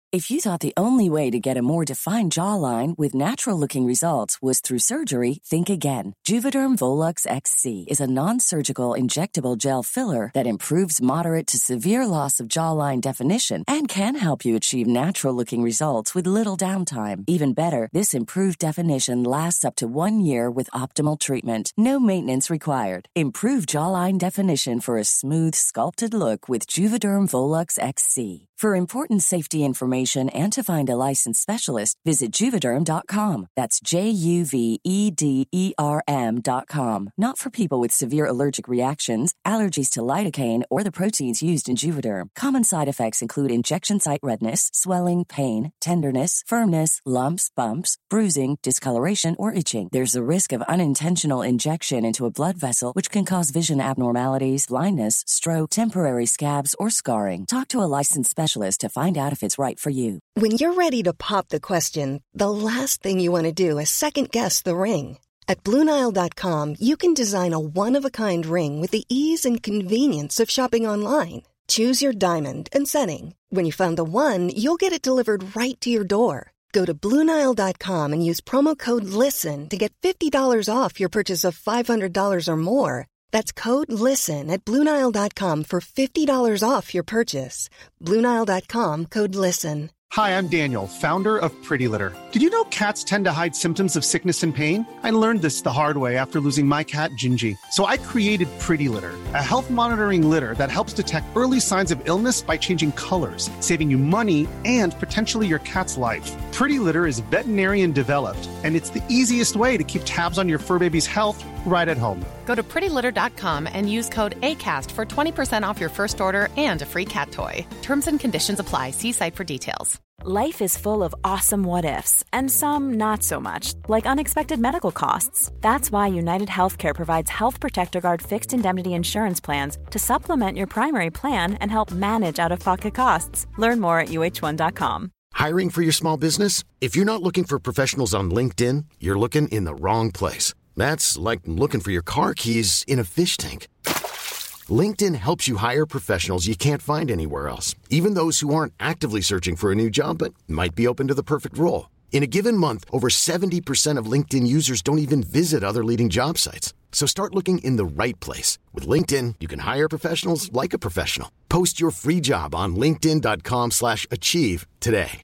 If you thought the only way to get a more defined jawline with natural-looking results was through surgery, think again. Juvederm Volux X C is a non-surgical injectable gel filler that improves moderate to severe loss of jawline definition and can help you achieve natural-looking results with little downtime. Even better, this improved definition lasts up to one year with optimal treatment. No maintenance required. Improve jawline definition for a smooth, sculpted look with Juvederm Volux X C. For important safety information and to find a licensed specialist, visit Juvederm dot com. That's J U V E D E R M dot com. Not for people with severe allergic reactions, allergies to lidocaine, or the proteins used in Juvederm. Common side effects include injection site redness, swelling, pain, tenderness, firmness, lumps, bumps, bruising, discoloration, or itching. There's a risk of unintentional injection into a blood vessel, which can cause vision abnormalities, blindness, stroke, temporary scabs, or scarring. Talk to a licensed specialist to find out if it's right for you. When you're ready to pop the question, the last thing you want to do is second-guess the ring. At Blue Nile dot com, you can design a one-of-a-kind ring with the ease and convenience of shopping online. Choose your diamond and setting. When you find the one, you'll get it delivered right to your door. Go to Blue Nile dot com and use promo code LISTEN to get fifty dollars off your purchase of five hundred dollars or more. That's code LISTEN at Blue Nile dot com for fifty dollars off your purchase. Blue Nile dot com, code LISTEN. Hi, I'm Daniel, founder of Pretty Litter. Did you know cats tend to hide symptoms of sickness and pain? I learned this the hard way after losing my cat, Gingy. So I created Pretty Litter, a health monitoring litter that helps detect early signs of illness by changing colors, saving you money and potentially your cat's life. Pretty Litter is veterinarian developed, and it's the easiest way to keep tabs on your fur baby's health right at home. Go to pretty litter dot com and use code ACAST for twenty percent off your first order and a free cat toy. Terms and conditions apply. See site for details. Life is full of awesome what-ifs, and some not so much, like unexpected medical costs. That's why United Healthcare provides Health Protector Guard fixed indemnity insurance plans to supplement your primary plan and help manage out-of-pocket costs. Learn more at U H one dot com. Hiring for your small business? If you're not looking for professionals on LinkedIn, you're looking in the wrong place. That's like looking for your car keys in a fish tank. LinkedIn helps you hire professionals you can't find anywhere else, even those who aren't actively searching for a new job but might be open to the perfect role. In a given month, over seventy percent of LinkedIn users don't even visit other leading job sites. So start looking in the right place. With LinkedIn, you can hire professionals like a professional. Post your free job on linkedin dot com slash achieve today.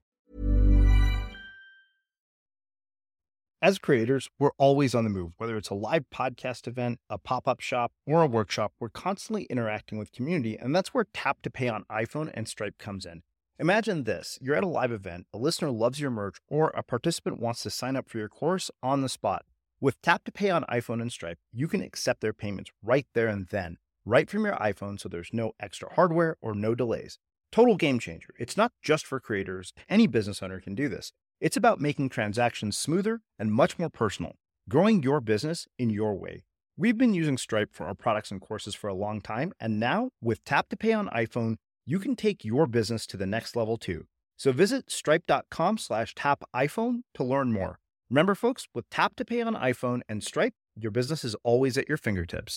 As creators, we're always on the move. Whether it's a live podcast event, a pop-up shop, or a workshop, we're constantly interacting with community, and that's where Tap to Pay on iPhone and Stripe comes in. Imagine this. You're at a live event, a listener loves your merch, or a participant wants to sign up for your course on the spot. With Tap to Pay on iPhone and Stripe, you can accept their payments right there and then, right from your iPhone, so there's no extra hardware or no delays. Total game changer. It's not just for creators. Any business owner can do this. It's about making transactions smoother and much more personal, growing your business in your way. We've been using Stripe for our products and courses for a long time, and now with Tap to Pay on iPhone, you can take your business to the next level too. So visit stripe dot com slash tap iPhone to learn more. Remember, folks, with Tap to Pay on iPhone and Stripe, your business is always at your fingertips.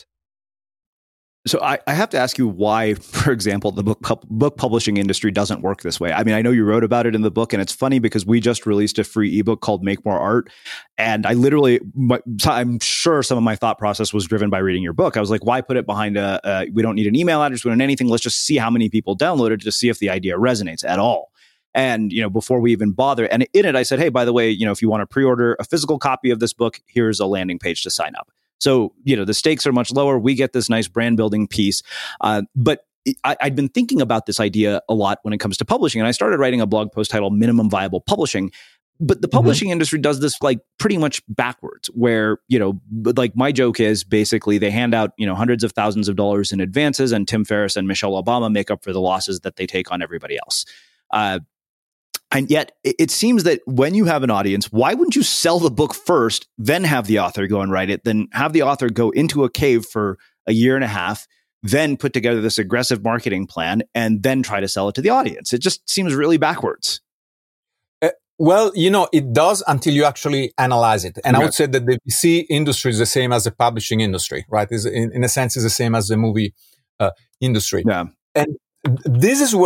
So I, I have to ask you why, for example, the book pu- book publishing industry doesn't work this way. I mean, I know you wrote about it in the book, and it's funny because we just released a free ebook called Make More Art. And I literally, my, I'm sure some of my thought process was driven by reading your book. I was like, why put it behind a, uh, we don't need an email address, we don't need anything. Let's just see how many people download it to see if the idea resonates at all. And, you know, before we even bother, and in it, I said, hey, by the way, you know, if you want to pre-order a physical copy of this book, here's a landing page to sign up. So, you know, the stakes are much lower. We get this nice brand building piece. Uh, but I, I'd been thinking about this idea a lot when it comes to publishing. And I started writing a blog post titled Minimum Viable Publishing. But the publishing mm-hmm. industry does this like pretty much backwards, where, you know, like my joke is basically they hand out, you know, hundreds of thousands of dollars in advances, and Tim Ferriss and Michelle Obama make up for the losses that they take on everybody else. Uh, And yet it seems that when you have an audience, why wouldn't you sell the book first, then have the author go and write it, then have the author go into a cave for a year and a half, then put together this aggressive marketing plan, and then try to sell it to the audience? It just seems really backwards. Uh, well, you know, it does until you actually analyze it. And okay. I would say that the V C industry is the same as the publishing industry, right? Is in, in a sense, is the same as the movie uh, industry. Yeah. And this is where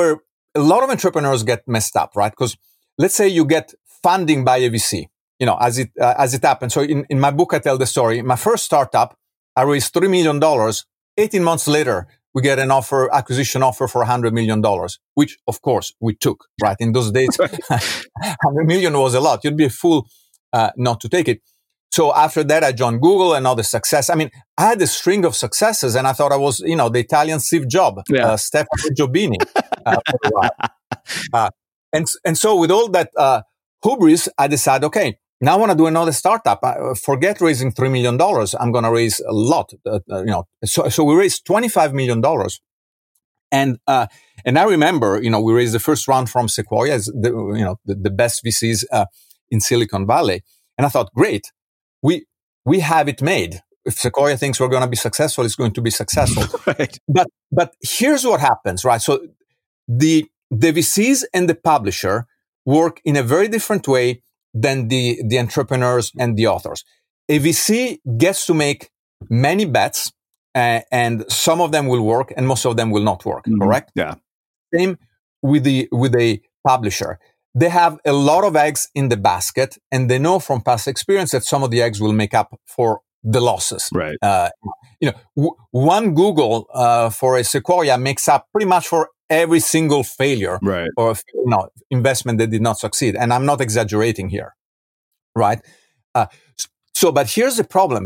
a lot of entrepreneurs get messed up, right? Because let's say you get funding by a V C, you know, as it, uh, as it happened. So in, in my book, I tell the story. My first startup, I raised three million dollars. eighteen months later, we get an offer, acquisition offer for one hundred million dollars, which of course we took, right? In those days, one hundred million was a lot. You'd be a fool uh, not to take it. So after that, I joined Google and all the success. I mean, I had a string of successes and I thought I was, you know, the Italian Steve Jobs, yeah. uh, Stefano Giobini. Uh, for a while. Uh, and, and so with all that uh, hubris, I decided, okay, now I want to do another startup. Uh, forget raising three million dollars. I'm going to raise a lot. Uh, uh, you know, so, so we raised twenty-five million dollars. And, uh, and I remember, you know, we raised the first round from Sequoia, the, you know, the, the best V Cs uh, in Silicon Valley. And I thought, great, we, we have it made. If Sequoia thinks we're going to be successful, it's going to be successful. Right. But, but here's what happens, right? So the, the V Cs and the publisher work in a very different way than the, the entrepreneurs and the authors. A V C gets to make many bets, uh, and some of them will work and most of them will not work, mm-hmm. correct? Yeah. Same with the, with a publisher. They have a lot of eggs in the basket and they know from past experience that some of the eggs will make up for the losses. Right. Uh, you know, w- one Google, uh, for a Sequoia makes up pretty much for every single failure right. or you know, investment that did not succeed. And I'm not exaggerating here, right? Uh, so, but here's the problem.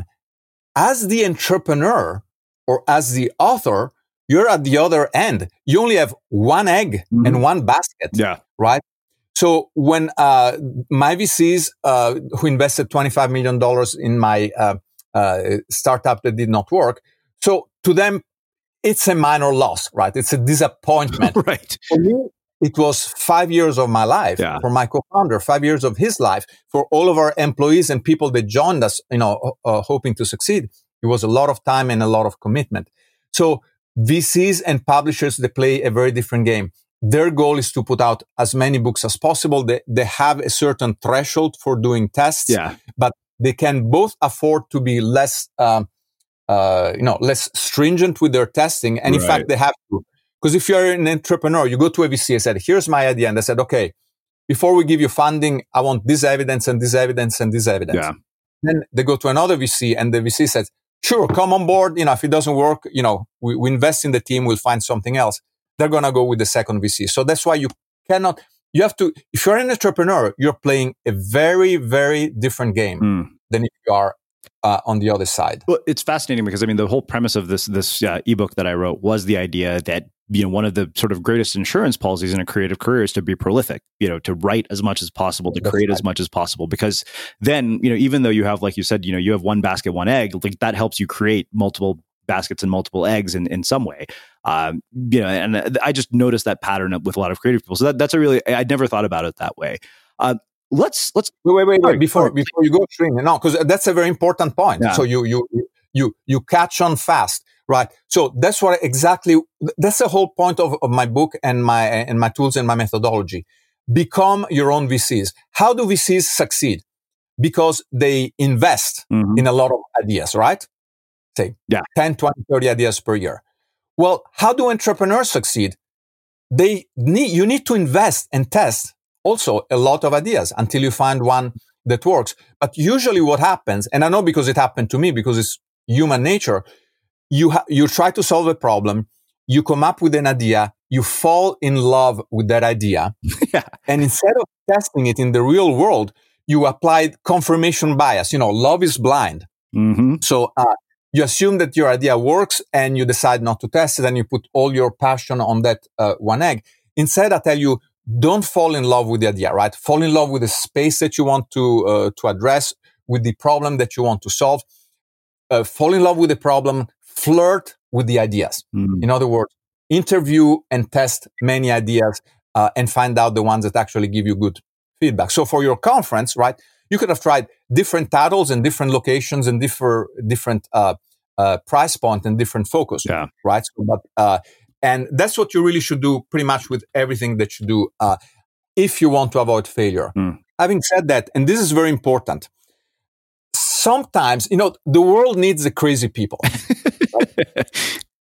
As the entrepreneur or as the author, you're at the other end. You only have one egg mm-hmm. and one basket, yeah. right? So when uh, my V Cs uh, who invested twenty-five million dollars in my uh, uh, startup that did not work, so to them, it's a minor loss, right? It's a disappointment. Right. For me, it was five years of my life. Yeah. For my co-founder, five years of his life. For all of our employees and people that joined us, you know, uh, hoping to succeed, it was a lot of time and a lot of commitment. So V Cs and publishers, they play a very different game. Their goal is to put out as many books as possible. They, they have a certain threshold for doing tests, yeah. but they can both afford to be less, um, uh, you know, less stringent with their testing. And in right. fact, they have to. Because if you're an entrepreneur, you go to a V C and said, here's my idea. And they said, okay, before we give you funding, I want this evidence and this evidence and this evidence. Yeah. Then they go to another V C and the V C says, sure, come on board. You know, if it doesn't work, you know, we, we invest in the team, we'll find something else. They're going to go with the second V C. So that's why you cannot, you have to, if you're an entrepreneur, you're playing a very, very different game mm. than if you are uh, on the other side. Well, it's fascinating because, I mean, the whole premise of this, this uh, ebook that I wrote was the idea that, you know, one of the sort of greatest insurance policies in a creative career is to be prolific, you know, to write as much as possible, to That's create right. as much as possible, because then, you know, even though you have, like you said, you know, you have one basket, one egg, like that helps you create multiple baskets and multiple eggs in, in some way. Um, you know, and I just noticed that pattern with a lot of creative people. So that, that's a really, I'd never thought about it that way. Uh, let's, let's wait, wait, wait, sorry, wait. before, sorry. before you go, Srini, no, because that's a very important point. Yeah. So you, you, you, you catch on fast, right? So that's what exactly, that's the whole point of, of my book and my, and my tools and my methodology. Become your own V Cs. How do V Cs succeed? Because they invest mm-hmm. in a lot of ideas, right? Say yeah. ten, twenty, thirty ideas per year. Well, how do entrepreneurs succeed? They need, you need to invest and test also a lot of ideas until you find one that works. But usually what happens, and I know because it happened to me, because it's human nature, you ha- you try to solve a problem, you come up with an idea, you fall in love with that idea, yeah. and instead of testing it in the real world, you applied confirmation bias. You know, love is blind. Mm-hmm. So uh, you assume that your idea works and you decide not to test it and you put all your passion on that uh, one egg. Instead, I tell you, don't fall in love with the idea, right? Fall in love with the space that you want to uh, to address, with the problem that you want to solve. Uh, fall in love with the problem, flirt with the ideas. Mm-hmm. In other words, interview and test many ideas uh, and find out the ones that actually give you good feedback. So for your conference, right, you could have tried different titles and different locations and different different uh, uh, price point and different focus, yeah. right? So, but uh, and that's what you really should do pretty much with everything that you do uh, if you want to avoid failure. Mm. Having said that, and this is very important, sometimes, you know, the world needs the crazy people. Right?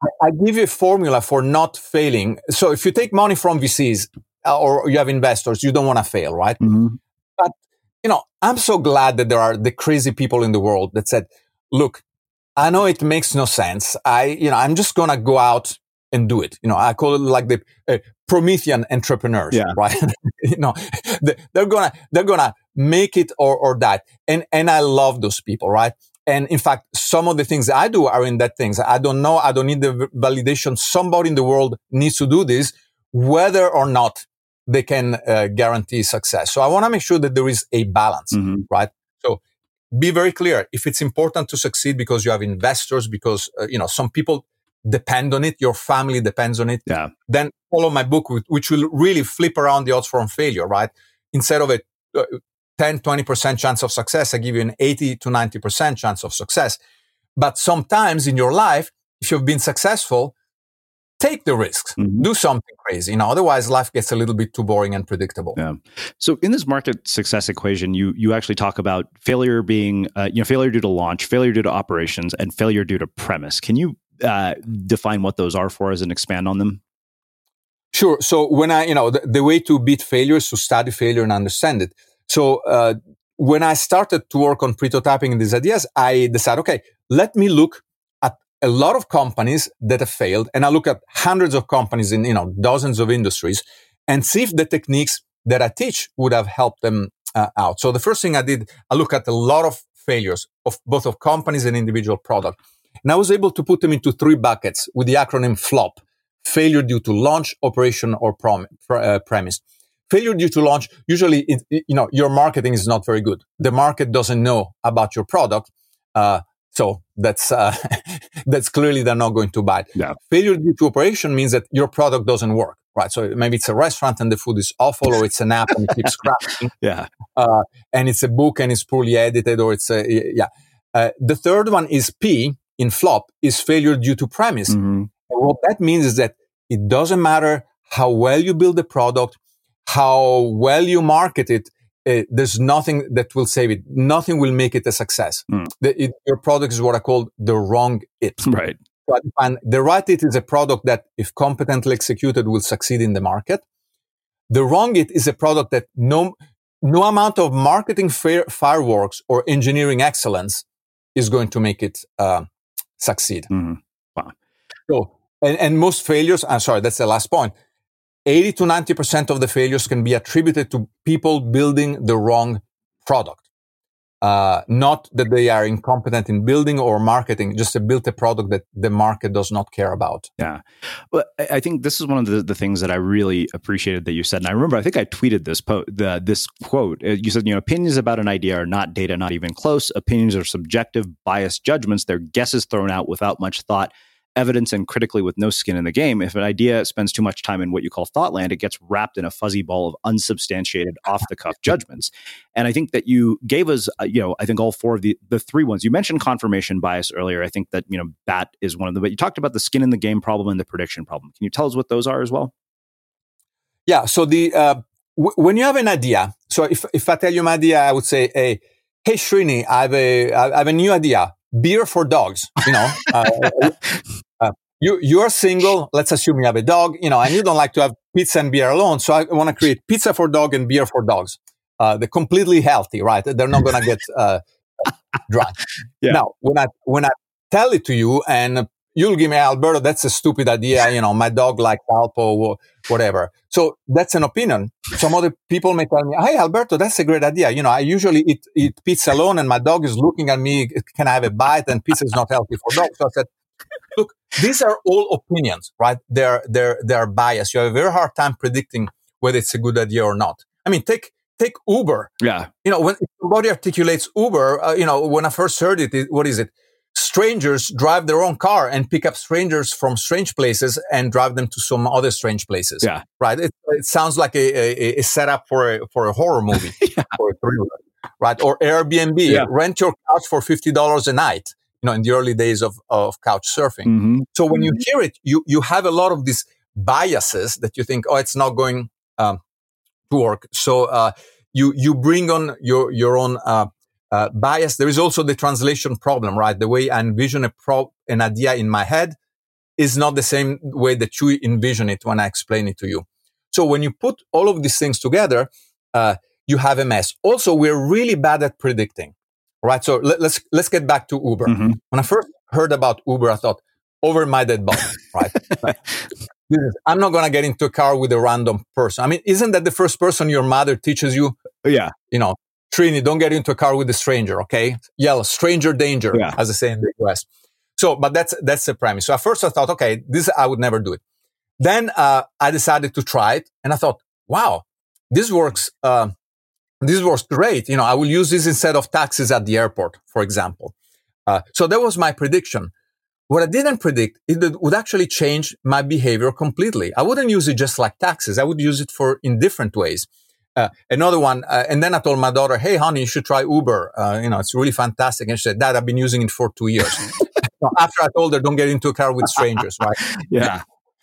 I give you a formula for not failing. So if you take money from V Cs uh, or you have investors, you don't want to fail, right? Mm-hmm. But, you know, I'm so glad that there are the crazy people in the world that said, look, I know it makes no sense. I, you know, I'm just going to go out and do it. You know, I call it like the uh, Promethean entrepreneurs, yeah. right? you know, they're going to, they're going to make it or, or die. And, and I love those people, right? And in fact, some of the things I do are in that things. I don't know. I don't need the validation. Somebody in the world needs to do this, whether or not they can uh, guarantee success. So I want to make sure that there is a balance, mm-hmm. right? So be very clear. If it's important to succeed because you have investors, because, uh, you know, some people depend on it, your family depends on it, yeah. then follow my book, which will really flip around the odds from failure, right? Instead of a uh, ten, twenty percent chance of success, I give you an eighty to ninety percent chance of success. But sometimes in your life, if you've been successful, take the risks, mm-hmm. do something crazy. You know, otherwise life gets a little bit too boring and predictable. Yeah. So in this market success equation, you you actually talk about failure being, uh, you know, failure due to launch, failure due to operations, and failure due to premise. Can you uh, define what those are for us and expand on them? Sure. So when I, you know, the, the way to beat failure is to study failure and understand it. So uh, when I started to work on prototyping these ideas, I decided, okay, let me look at a lot of companies that have failed, and I look at hundreds of companies in, you know, dozens of industries, and see if the techniques that I teach would have helped them uh, out. So the first thing I did, I looked at a lot of failures of both of companies and individual product, and I was able to put them into three buckets with the acronym FLOP: failure due to launch, operation, or prom- pr- uh, premise. Failure due to launch, usually, it, it, you know, your marketing is not very good. The market doesn't know about your product. Uh, so that's, uh, that's clearly they're not going to buy it. Yeah. Failure due to operation means that your product doesn't work, right? So maybe it's a restaurant and the food is awful, or it's an app and it keeps crashing. Yeah. Uh, and it's a book and it's poorly edited, or it's a, yeah. Uh, the third one is P in FLOP, is failure due to premise. Mm-hmm. And what that means is that it doesn't matter how well you build the product, how well you market it, uh, there's nothing that will save it. Nothing will make it a success. Mm. The, it, your product is what I call the wrong it. Right. So I define the right it is a product that, if competently executed, will succeed in the market. The wrong it is a product that no, no amount of marketing fire, fireworks or engineering excellence is going to make it uh, succeed. Mm-hmm. Wow. So, and, and most failures, I'm sorry, that's the last point. eighty to ninety percent of the failures can be attributed to people building the wrong product. Uh, not that they are incompetent in building or marketing, just to build a product that the market does not care about. Yeah. Well, I think this is one of the, the things that I really appreciated that you said. And I remember, I think I tweeted this po- the, this quote. You said, you know, opinions about an idea are not data, not even close. Opinions are subjective, biased judgments. They're guesses thrown out without much thought, evidence, and critically with no skin in the game. If an idea spends too much time in what you call thought land, it gets wrapped in a fuzzy ball of unsubstantiated, off-the-cuff judgments. And I think that you gave us, uh, you know, I think all four of the the three ones. You mentioned confirmation bias earlier. I think that, you know, that is one of them. But you talked about the skin in the game problem and the prediction problem. Can you tell us what those are as well? Yeah. So the uh, w- when you have an idea, so if if I tell you my idea, I would say, hey, hey Srini, I have a I have a new idea. Beer for dogs, you know. Uh, uh, you you are single. Let's assume you have a dog, you know, and you don't like to have pizza and beer alone. So I want to create pizza for dog and beer for dogs. Uh, they're completely healthy, right? They're not going to get uh, drunk. Yeah. Now, when I when I tell it to you, and you'll give me, Alberto, that's a stupid idea. You know, my dog likes Alpo, whatever. So that's an opinion. Some other people may tell me, hey, Alberto, that's a great idea. You know, I usually eat, eat pizza alone and my dog is looking at me. Can I have a bite? And pizza is not healthy for dogs. So I said, look, these are all opinions, right? They're, they're, they're biased. You have a very hard time predicting whether it's a good idea or not. I mean, take, take Uber. Yeah. You know, when somebody articulates Uber, uh, you know, when I first heard it, it, what is it? Strangers drive their own car and pick up strangers from strange places and drive them to some other strange places. Yeah. Right. It, it sounds like a, a, a setup for a, for a horror movie. Yeah. Or a thriller, right. Or Airbnb, yeah. Rent your couch for fifty dollars a night, you know, in the early days of, of couch surfing. Mm-hmm. So when you hear it, you, you have a lot of these biases that you think, oh, it's not going um, to work. So uh, you, you bring on your, your own uh, Uh, bias. There is also the translation problem, right? The way I envision a pro- an idea in my head is not the same way that you envision it when I explain it to you. So when you put all of these things together, uh, you have a mess. Also, we're really bad at predicting, right? So let, let's let's get back to Uber. Mm-hmm. When I first heard about Uber, I thought, over my dead body, right? Like, I'm not going to get into a car with a random person. I mean, isn't that the first person your mother teaches you? Yeah. You know, Trini, don't get into a car with a stranger, okay? Yell, stranger danger, yeah. as they say in the U S. So, but that's that's the premise. So at first I thought, okay, this, I would never do it. Then uh, I decided to try it, and I thought, wow, this works. Uh, this works great. You know, I will use this instead of taxis at the airport, for example. Uh, so that was my prediction. What I didn't predict, it would actually change my behavior completely. I wouldn't use it just like taxes. I would use it for in different ways. Uh, another one, uh, and then I told my daughter, hey, honey, you should try Uber. Uh, you know, it's really fantastic. And she said, Dad, I've been using it for two years. So after I told her, don't get into a car with strangers, right? Yeah.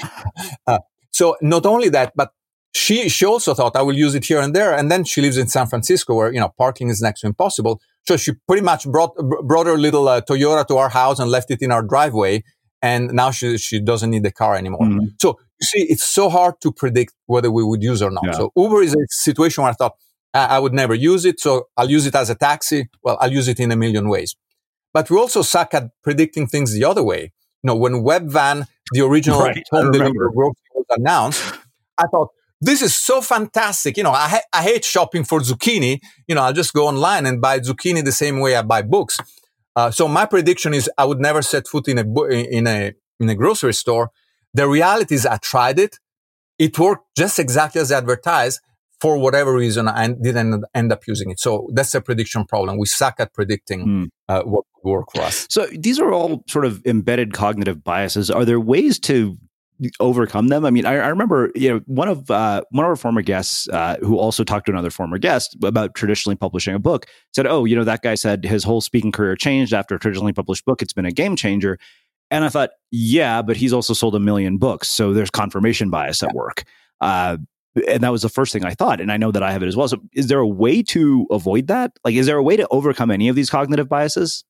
Uh, so not only that, but she she also thought I will use it here and there. And then she lives in San Francisco where, you know, parking is next to impossible. So she pretty much brought brought her little uh, Toyota to our house and left it in our driveway. And now she she doesn't need the car anymore. Mm-hmm. So you see, it's so hard to predict whether we would use or not. Yeah. So Uber is a situation where I thought I, I would never use it. So I'll use it as a taxi. Well, I'll use it in a million ways. But we also suck at predicting things the other way. You know, when Webvan, the original right, home delivery grocery, was announced, I thought, this is so fantastic. You know, I, ha- I hate shopping for zucchini. You know, I'll just go online and buy zucchini the same way I buy books. Uh, so my prediction is I would never set foot in a, bo- in a, in a grocery store. The reality is I tried it. It worked just exactly as advertised. For whatever reason, I didn't end up using it. So that's a prediction problem. We suck at predicting mm. uh, what would work for us. So these are all sort of embedded cognitive biases. Are there ways to overcome them? I mean, I, I remember, you know, one of uh, one of our former guests uh, who also talked to another former guest about traditionally publishing a book said, "Oh, you know, that guy said his whole speaking career changed after a traditionally published book. It's been a game changer." And I thought, yeah, but he's also sold a million books, so there's confirmation bias at work. Uh, And that was the first thing I thought. And I know that I have it as well. So is there a way to avoid that? Like, is there a way to overcome any of these cognitive biases?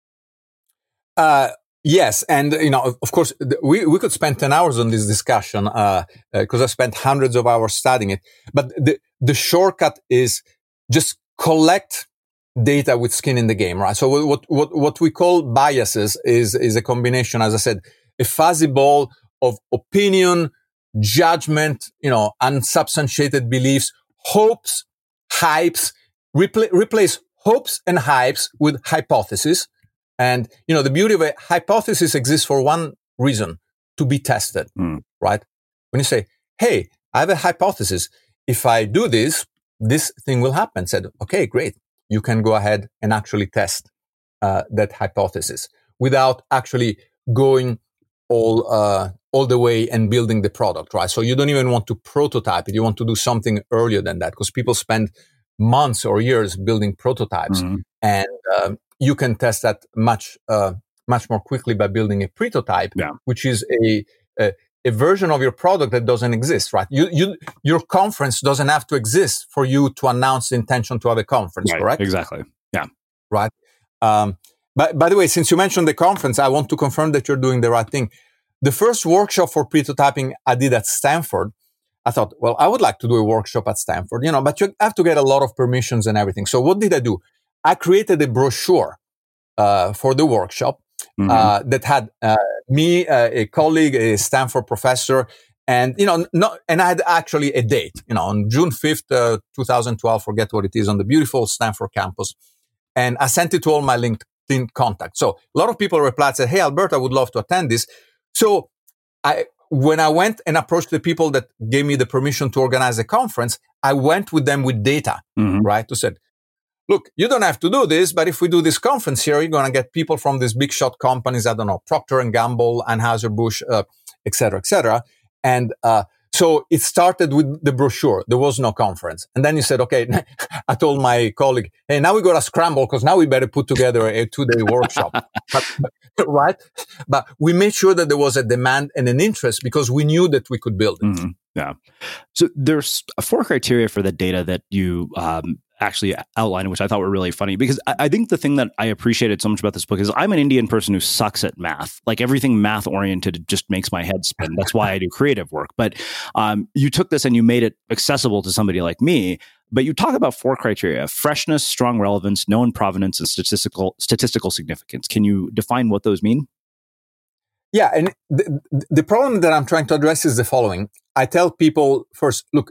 Uh, yes. And, you know, of course, we, we could spend ten hours on this discussion, uh, because uh, I spent hundreds of hours studying it. But the, the shortcut is just collect data with skin in the game, right? So what, what, what we call biases is, is a combination, as I said, a fuzzy ball of opinion, judgment, you know, unsubstantiated beliefs, hopes, hypes, repl- replace hopes and hypes with hypotheses. And, you know, the beauty of a hypothesis exists for one reason, to be tested, mm. right? When you say, hey, I have a hypothesis. If I do this, this thing will happen. Said, okay, great. You can go ahead and actually test uh, that hypothesis without actually going all, uh, all the way and building the product, right? So you don't even want to prototype it. You want to do something earlier than that because people spend months or years building prototypes, mm-hmm. and um, you can test that much, uh, much more quickly by building a prototype, yeah. which is a, a a version of your product that doesn't exist, right? You you your conference doesn't have to exist for you to announce the intention to have a conference, right, correct? Exactly. Yeah. Right. Um, but by the way, since you mentioned the conference, I want to confirm that you're doing the right thing. The first workshop for prototyping I did at Stanford, I thought, well, I would like to do a workshop at Stanford, you know, but you have to get a lot of permissions and everything. So what did I do? I created a brochure uh, for the workshop mm-hmm. uh, that had uh, me, uh, a colleague, a Stanford professor, and, you know, not, and I had actually a date, you know, on June fifth, uh, twenty twelve, forget what it is, on the beautiful Stanford campus. And I sent it to all my LinkedIn contacts. So a lot of people replied, said, hey, Alberto, I would love to attend this. So I, when I went and approached the people that gave me the permission to organize the conference, I went with them with data, mm-hmm. right? To said, look, you don't have to do this, but if we do this conference here, you're going to get people from these big shot companies, I don't know, Procter and Gamble, Anheuser-Busch, uh, et cetera, et cetera. And, uh, so it started with the brochure. There was no conference. And then you said, okay, I told my colleague, hey, now we got to scramble because now we better put together a two-day workshop. But, right? But we made sure that there was a demand and an interest because we knew that we could build it. Mm-hmm. Yeah. So there's four criteria for the data that you um, actually outlined, which I thought were really funny, because I, I think the thing that I appreciated so much about this book is I'm an Indian person who sucks at math. Like everything math oriented just makes my head spin. That's why I do creative work. But um, you took this and you made it accessible to somebody like me. But you talk about four criteria: freshness, strong relevance, known provenance, and statistical statistical significance. Can you define what those mean? Yeah, and the, the problem that I'm trying to address is the following. I tell people first, look,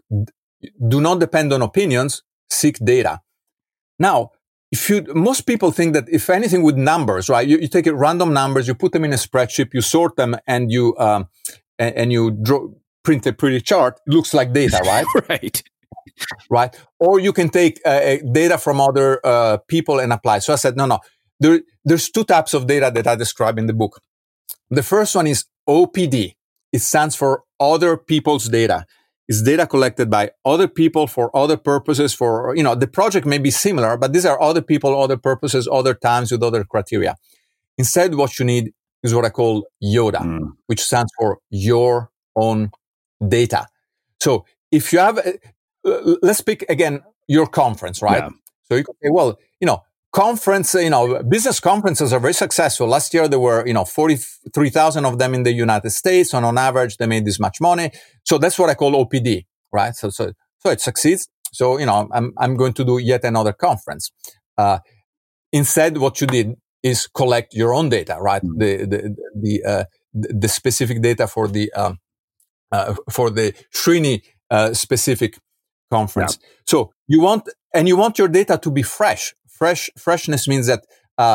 do not depend on opinions, seek data. Now, if you, most people think that if anything with numbers, right, you, you take it random numbers, you put them in a spreadsheet, you sort them, and you um, and, and you draw, print a pretty chart. It looks like data, right? Right. Right. Or you can take uh, data from other uh, people and apply. So I said, no, no. There, there's two types of data that I describe in the book. The first one is O P D. It stands for other people's data. It's data collected by other people for other purposes. For, you know, the project may be similar, but these are other people, other purposes, other times with other criteria. Instead, what you need is what I call YODA, mm. which stands for your own data. So if you have, uh, let's pick again your conference, right? Yeah. So you can say, well, you know, conference, you know, business conferences are very successful. Last year, there were, you know, forty-three thousand of them in the United States. And on average, they made this much money. So that's what I call O P D, right? So, so, so it succeeds. So, you know, I'm, I'm going to do yet another conference. Uh, instead, what you did is collect your own data, right? Mm-hmm. The, the, the, uh, the specific data for the, um, uh, for the Srini, uh, specific conference. Yeah. So you want, and you want your data to be fresh. Fresh, freshness means that, uh,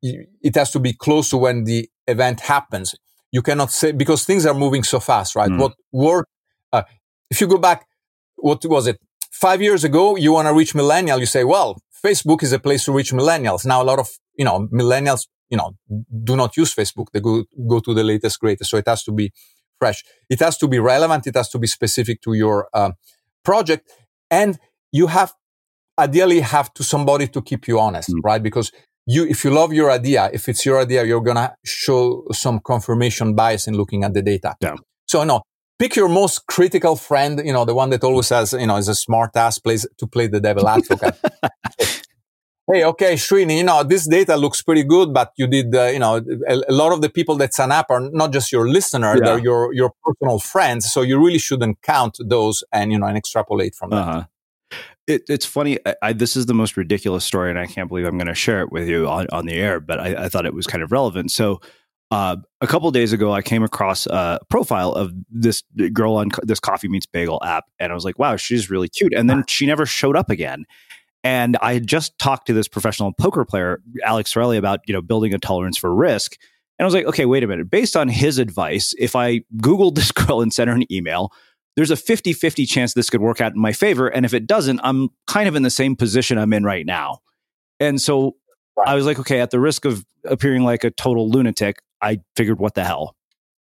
it has to be close to when the event happens. You cannot say, because things are moving so fast, right? Mm. What worked, uh, if you go back, what was it? Five years ago, you want to reach millennial. You say, well, Facebook is a place to reach millennials. Now, a lot of, you know, millennials, you know, do not use Facebook. They go, go to the latest, greatest. So it has to be fresh. It has to be relevant. It has to be specific to your, uh, project. And you have, ideally have to somebody to keep you honest, mm. right? Because you, if you love your idea, if it's your idea, you're going to show some confirmation bias in looking at the data. Yeah. So no, pick your most critical friend, you know, the one that always says, you know, is a smart ass, plays to play the devil advocate. Hey, okay, Srini, you know, this data looks pretty good, but you did, uh, you know, a, a lot of the people that sign up are not just your listener, yeah. they're your, your personal friends. So you really shouldn't count those and, you know, and extrapolate from that. Uh-huh. It, it's funny. I, I, this is the most ridiculous story, and I can't believe I'm going to share it with you on, on the air, but I, I thought it was kind of relevant. So uh, a couple of days ago, I came across a profile of this girl on co- this Coffee Meets Bagel app, and I was like, wow, she's really cute. And then she never showed up again. And I had just talked to this professional poker player, Alex Sorelli, about, you know, building a tolerance for risk. And I was like, okay, wait a minute. Based on his advice, if I Googled this girl and sent her an email, there's a fifty-fifty chance this could work out in my favor. And if it doesn't, I'm kind of in the same position I'm in right now. And so I was like, okay, at the risk of appearing like a total lunatic, I figured, what the hell?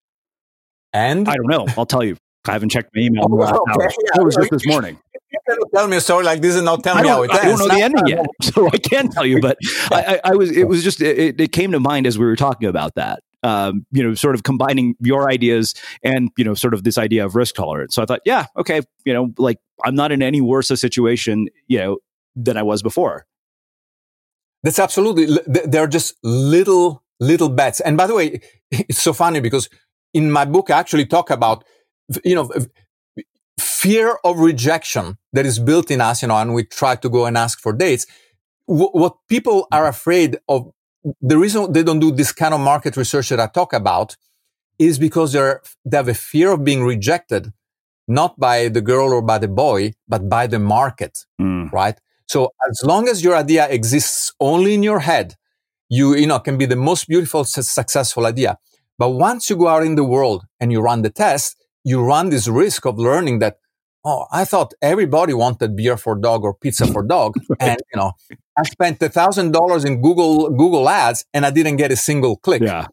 And? I don't know. I'll tell you. I haven't checked my email in the last okay, hour. Yeah. It was just this morning. You cannot tell me a story like this and not tell me how it ends. I don't know the ending yet, so I can't tell you. But I, I, I was. It was just. It, it came to mind as we were talking about that. Um, you know, sort of combining your ideas and, you know, sort of this idea of risk tolerance. So I thought, yeah, okay, you know, like I'm not in any worse a situation, you know, than I was before. That's absolutely. They're just little little bets. And by the way, it's so funny because in my book I actually talk about, you know, fear of rejection that is built in us, you know, and we try to go and ask for dates. W- what people are afraid of, the reason they don't do this kind of market research that I talk about is because they're, they have a fear of being rejected, not by the girl or by the boy, but by the market, mm. right? So as long as your idea exists only in your head, you, you know, can be the most beautiful, successful idea. But once you go out in the world and you run the test, you run this risk of learning that, oh, I thought everybody wanted beer for dog or pizza for dog. And, you know, I spent a thousand dollars in Google, Google ads and I didn't get a single click. Yeah.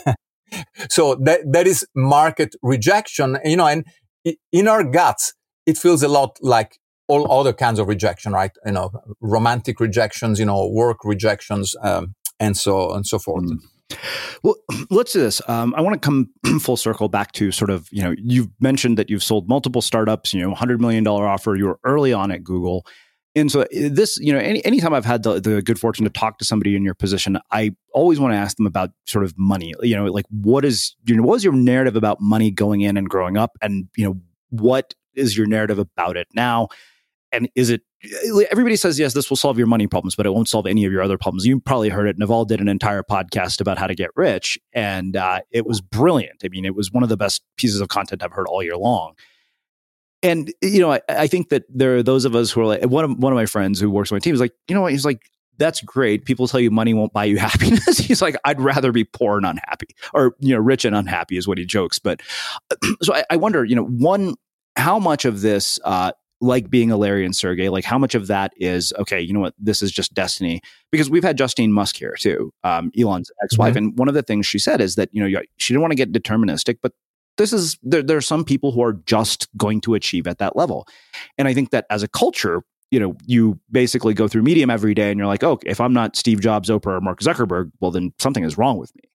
So that, that is market rejection, you know, and in our guts, it feels a lot like all other kinds of rejection, right? You know, romantic rejections, you know, work rejections, um, and so, and so forth. Mm. Well, let's do this. Um, I want to come full circle back to sort of, you know, you've mentioned that you've sold multiple startups, you know, one hundred million dollars offer. You were early on at Google. And so this, you know, any anytime I've had the, the good fortune to talk to somebody in your position, I always want to ask them about sort of money. You know, like what is, you know, what is your narrative about money going in and growing up? And, you know, what is your narrative about it now? And is it, everybody says, yes, this will solve your money problems, but it won't solve any of your other problems. You probably heard it. Naval did an entire podcast about how to get rich. And uh, it was brilliant. I mean, it was one of the best pieces of content I've heard all year long. And, you know, I, I think that there are those of us who are like, one of, one of my friends who works on my team is like, you know what? He's like, that's great. People tell you money won't buy you happiness. He's like, I'd rather be poor and unhappy, or, you know, rich and unhappy is what he jokes. But so I, I wonder, you know, one, how much of this, uh, like being a Larry and Sergey, like how much of that is, okay, you know what, this is just destiny? Because we've had Justine Musk here too, um, Elon's ex-wife. Mm-hmm. And one of the things she said is that, you know, she didn't want to get deterministic, but this is, there, there are some people who are just going to achieve at that level. And I think that as a culture, you know, you basically go through Medium every day and you're like, oh, if I'm not Steve Jobs, Oprah, or Mark Zuckerberg, well, then something is wrong with me.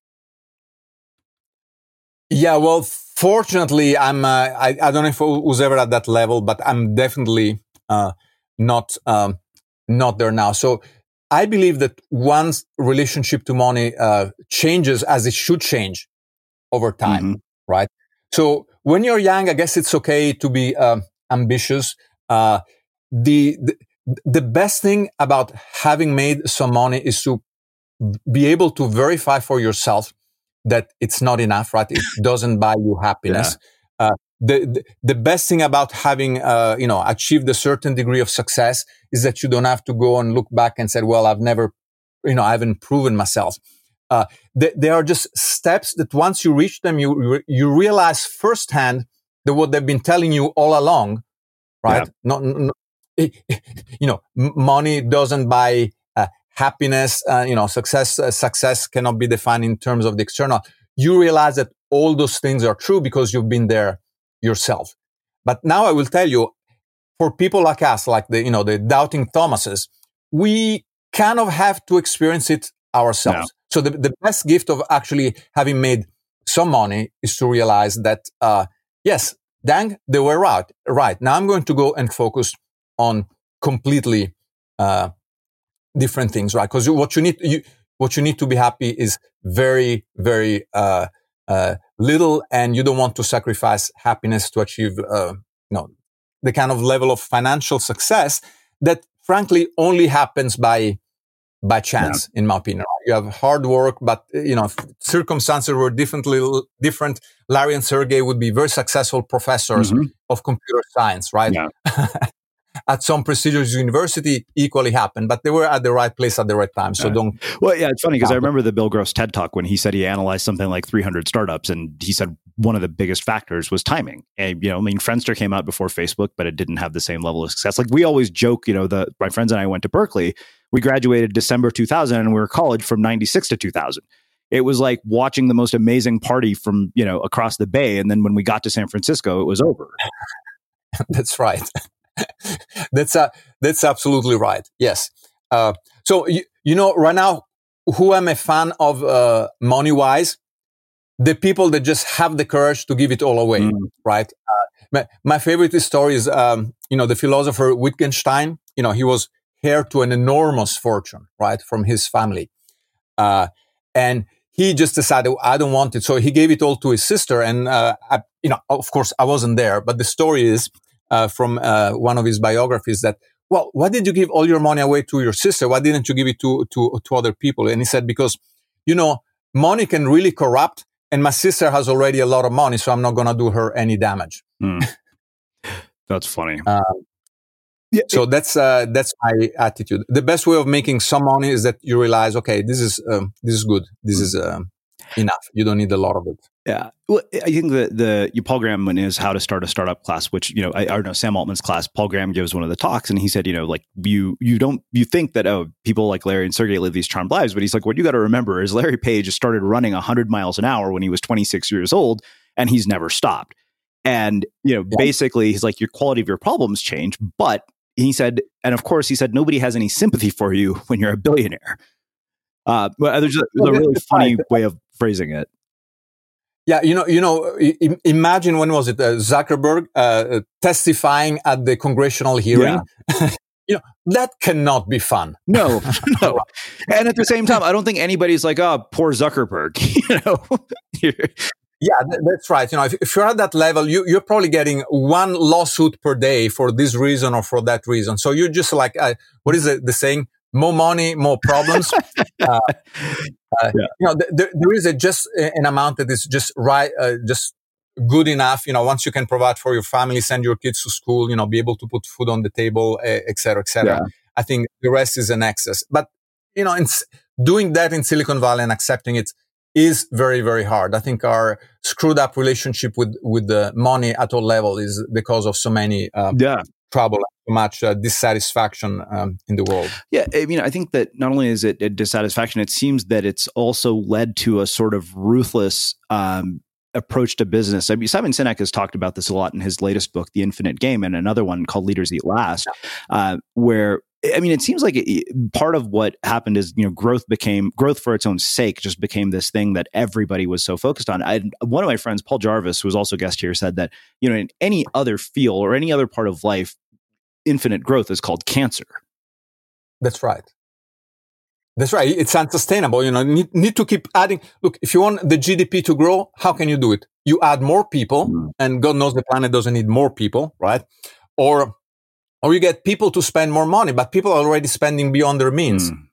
Yeah, well, fortunately, I'm, uh, I, I don't know if I was ever at that level, but I'm definitely uh, not, um, not there now. So I believe that one's relationship to money uh, changes as it should change over time, mm-hmm. right? So when you're young, I guess it's okay to be um, ambitious. Uh, the, the the best thing about having made some money is to be able to verify for yourself that it's not enough, right? It doesn't buy you happiness. Yeah. Uh, the, the the best thing about having uh, you know achieved a certain degree of success is that you don't have to go and look back and say, well, I've never, you know, I haven't proven myself. Uh, they, they are just steps that once you reach them, you you realize firsthand that what they've been telling you all along, right? Yeah. Not, not, you know, money doesn't buy uh, happiness. Uh, you know, success uh, success cannot be defined in terms of the external. You realize that all those things are true because you've been there yourself. But now I will tell you, for people like us, like the you know the doubting Thomases, we kind of have to experience it ourselves. Yeah. So the, the best gift of actually having made some money is to realize that, uh, yes, dang, they were right. Right. Now I'm going to go and focus on completely, uh, different things, right? Because what you need, you, what you need to be happy is very, very, uh, uh, little, and you don't want to sacrifice happiness to achieve, uh, you know, the kind of level of financial success that frankly only happens by, by chance, yeah. in my opinion. You have hard work, but, you know, if circumstances were differently different, Larry and Sergey would be very successful professors mm-hmm. of computer science, right? Yeah. At some prestigious university equally happened, but they were at the right place at the right time. So yeah. don't. Well, yeah, it's funny because I remember the Bill Gross TED Talk when he said he analyzed something like three hundred startups, and he said one of the biggest factors was timing. And, you know, I mean, Friendster came out before Facebook, but it didn't have the same level of success. Like we always joke, you know, the my friends and I went to Berkeley. We graduated December two thousand, and we were college from ninety-six to two thousand. It was like watching the most amazing party from, you know, across the bay. And then when we got to San Francisco, it was over. That's right. that's uh, that's absolutely right. Yes. Uh, so, you, you know, right now, who I'm a fan of uh, money-wise, the people that just have the courage to give it all away, mm. right? Uh, my, my favorite story is, um, you know, the philosopher Wittgenstein. You know, he was heir to an enormous fortune, right, from his family. Uh, and he just decided, I don't want it. So he gave it all to his sister. And, uh, I, you know, of course, I wasn't there. But the story is uh, from uh, one of his biographies that, well, why did you give all your money away to your sister? Why didn't you give it to, to, to other people? And he said, because, you know, money can really corrupt. And my sister has already a lot of money, so I'm not going to do her any damage. Mm. That's funny. Uh, Yeah, so that's uh, that's my attitude. The best way of making some money is that you realize, okay, this is um, this is good. This is um, enough. You don't need a lot of it. Yeah, well, I think the the you, Paul Graham in his How to Start a Startup class, which you know, I, I don't know Sam Altman's class. Paul Graham gives one of the talks, and he said, you know, like you you don't you think that oh people like Larry and Sergey live these charmed lives, but he's like, what you got to remember is Larry Page started running a hundred miles an hour when he was twenty-six years old, and he's never stopped. And you know, yeah. basically, he's like, your quality of your problems change, but he said, and of course, he said, nobody has any sympathy for you when you're a billionaire. Uh, but there's a, there's a really funny way of phrasing it. Yeah, you know, you know. Imagine when was it uh, Zuckerberg uh, testifying at the congressional hearing? Yeah. you know, that cannot be fun. No, no. And at the same time, I don't think anybody's like, oh, poor Zuckerberg. You know. Yeah, th- that's right. You know, if, if you're at that level, you, you're probably getting one lawsuit per day for this reason or for that reason. So you're just like, uh, what is it, the saying? More money, more problems. uh, uh, yeah. You know, th- th- there is a just an amount that is just right, uh, just good enough. You know, once you can provide for your family, send your kids to school, you know, be able to put food on the table, uh, et cetera, et cetera. Yeah. I think the rest is an excess. But, you know, in, doing that in Silicon Valley and accepting it is very, very hard. I think our screwed up relationship with, with the money at all level is the cause of so many um, yeah. trouble, so much uh, dissatisfaction um, in the world. Yeah, I mean, I think that not only is it a dissatisfaction, it seems that it's also led to a sort of ruthless um, approach to business. I mean, Simon Sinek has talked about this a lot in his latest book, The Infinite Game, and another one called Leaders Eat Last, yeah. uh, where I mean, it seems like it, part of what happened is, you know, growth became growth for its own sake, just became this thing that everybody was so focused on. I, one of my friends, Paul Jarvis, who was also a guest here, said that, you know, in any other field or any other part of life, infinite growth is called cancer. That's right. That's right. It's unsustainable. You know, you need, need to keep adding. Look, if you want the G D P to grow, how can you do it? You add more people, mm. and God knows the planet doesn't need more people, right? Or Or you get people to spend more money, but people are already spending beyond their means. Mm.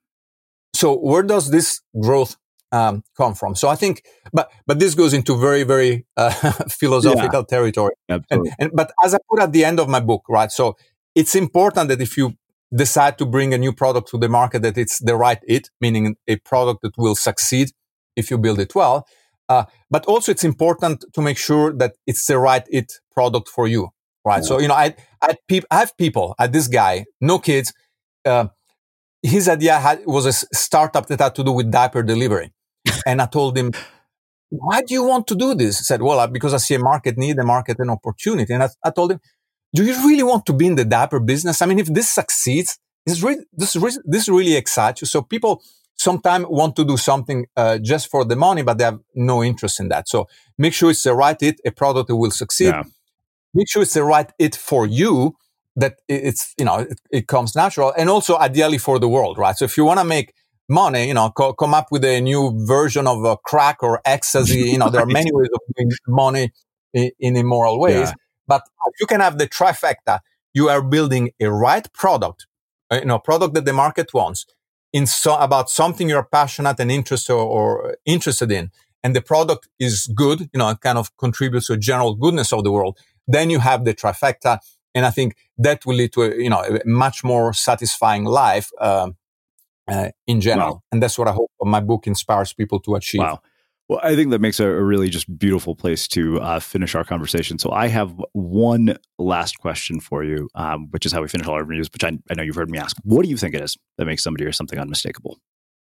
So where does this growth um, come from? So I think, but but this goes into very, very uh, philosophical yeah. territory. Absolutely. And, and, but as I put at the end of my book, right? So it's important that if you decide to bring a new product to the market, that it's the right it, meaning a product that will succeed if you build it well. Uh, but also it's important to make sure that it's the right it product for you. Right. Yeah. So, you know, I, I, pe- I have people, I, this guy, no kids, uh, his idea had, was a startup that had to do with diaper delivery. And I told him, why do you want to do this? He said, well, because I see a market need, a market, an opportunity. And I, I told him, do you really want to be in the diaper business? I mean, if this succeeds, this really, this, re- this really excites you. So people sometimes want to do something uh, just for the money, but they have no interest in that. So make sure it's the right it, a product that will succeed. Yeah. Make sure it's the right it for you, that it's, you know, it, it comes natural, and also ideally for the world, right? So if you want to make money, you know, co- come up with a new version of a crack or ecstasy. You know, there are many ways of making money in, in immoral ways. Yeah. But if you can have the trifecta, you are building a right product, you know, product that the market wants, in so about something you're passionate and interested or, or interested in, and the product is good, you know, it kind of contributes to a general goodness of the world. Then you have the trifecta, and I think that will lead to a, you know, a much more satisfying life um, uh, in general. Wow. And that's what I hope my book inspires people to achieve. Wow. Well, I think that makes a, a really just beautiful place to uh, finish our conversation. So I have one last question for you, um, which is how we finish all our interviews, which I, I know you've heard me ask. What do you think it is that makes somebody or something unmistakable?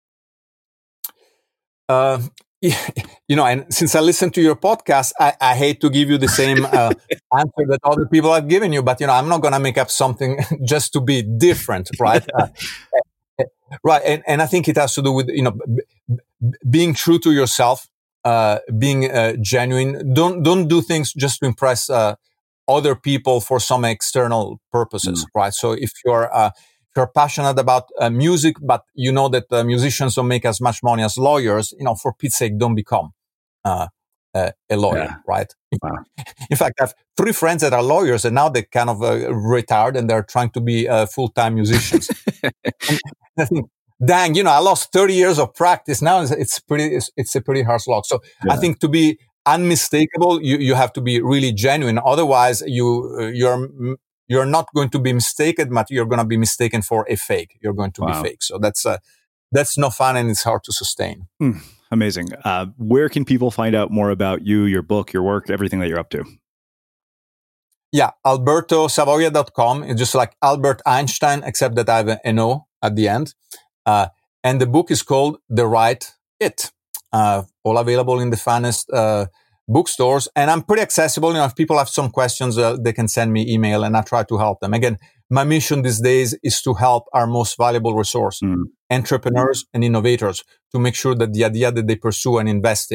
Uh, You know, and since I listened to your podcast, I, I hate to give you the same uh, answer that other people have given you, but, you know, I'm not going to make up something just to be different, right? uh, right. And, and I think it has to do with, you know, b- b- being true to yourself, uh, being uh, genuine. Don't, don't do things just to impress uh, other people for some external purposes, mm. right? So if you're, uh, you're passionate about uh, music, but you know that uh, musicians don't make as much money as lawyers, you know, for Pete's sake, don't become uh, uh, a lawyer, yeah. right? Wow. In fact, I have three friends that are lawyers, and now they're kind of uh, retired, and they're trying to be uh, full-time musicians. And I think, dang, you know, I lost thirty years of practice. Now it's, it's pretty, it's, it's a pretty hard slog. So yeah. I think to be unmistakable, you, you have to be really genuine. Otherwise, you, uh, you're, You're not going to be mistaken, but you're going to be mistaken for a fake. You're going to wow. be fake. So that's uh, that's no fun, and it's hard to sustain. Mm, amazing. Uh, where can people find out more about you, your book, your work, everything that you're up to? Yeah, alberto savoia dot com. It's just like Albert Einstein, except that I have an O at the end. Uh, and the book is called The Right It. Uh, all available in the finest uh bookstores, and I'm pretty accessible. You know, if people have some questions, uh, they can send me email, and I try to help them. Again, my mission these days is to help our most valuable resource, mm. entrepreneurs and innovators, to make sure that the idea that they pursue and invest in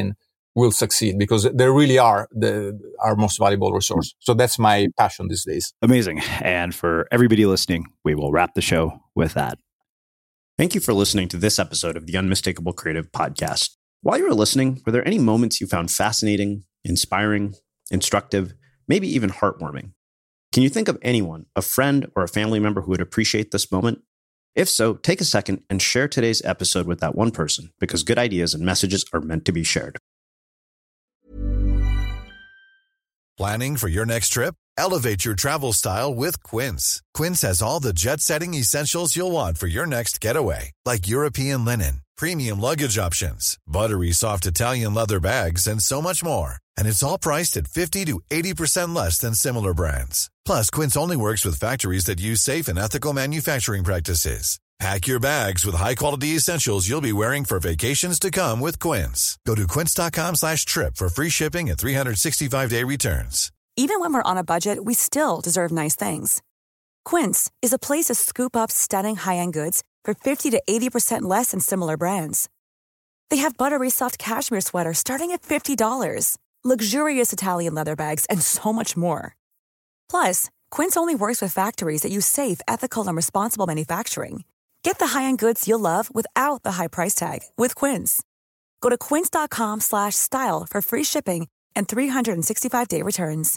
will succeed because they really are the, our most valuable resource. So that's my passion these days. Amazing. And for everybody listening, we will wrap the show with that. Thank you for listening to this episode of the Unmistakable Creative Podcast. While you were listening, were there any moments you found fascinating, inspiring, instructive, maybe even heartwarming? Can you think of anyone, a friend or a family member who would appreciate this moment? If so, take a second and share today's episode with that one person, because good ideas and messages are meant to be shared. Planning for your next trip? Elevate your travel style with Quince. Quince has all the jet-setting essentials you'll want for your next getaway, like European linen, premium luggage options, buttery soft Italian leather bags, and so much more. And it's all priced at fifty to eighty percent less than similar brands. Plus, Quince only works with factories that use safe and ethical manufacturing practices. Pack your bags with high-quality essentials you'll be wearing for vacations to come with Quince. Go to quince.com slash trip for free shipping and three sixty-five day returns. Even when we're on a budget, we still deserve nice things. Quince is a place to scoop up stunning high-end goods for fifty to eighty percent less than similar brands. They have buttery soft cashmere sweaters starting at fifty dollars, luxurious Italian leather bags, and so much more. Plus, Quince only works with factories that use safe, ethical, and responsible manufacturing. Get the high-end goods you'll love without the high price tag with Quince. Go to quince.com slash style for free shipping and three sixty-five day returns.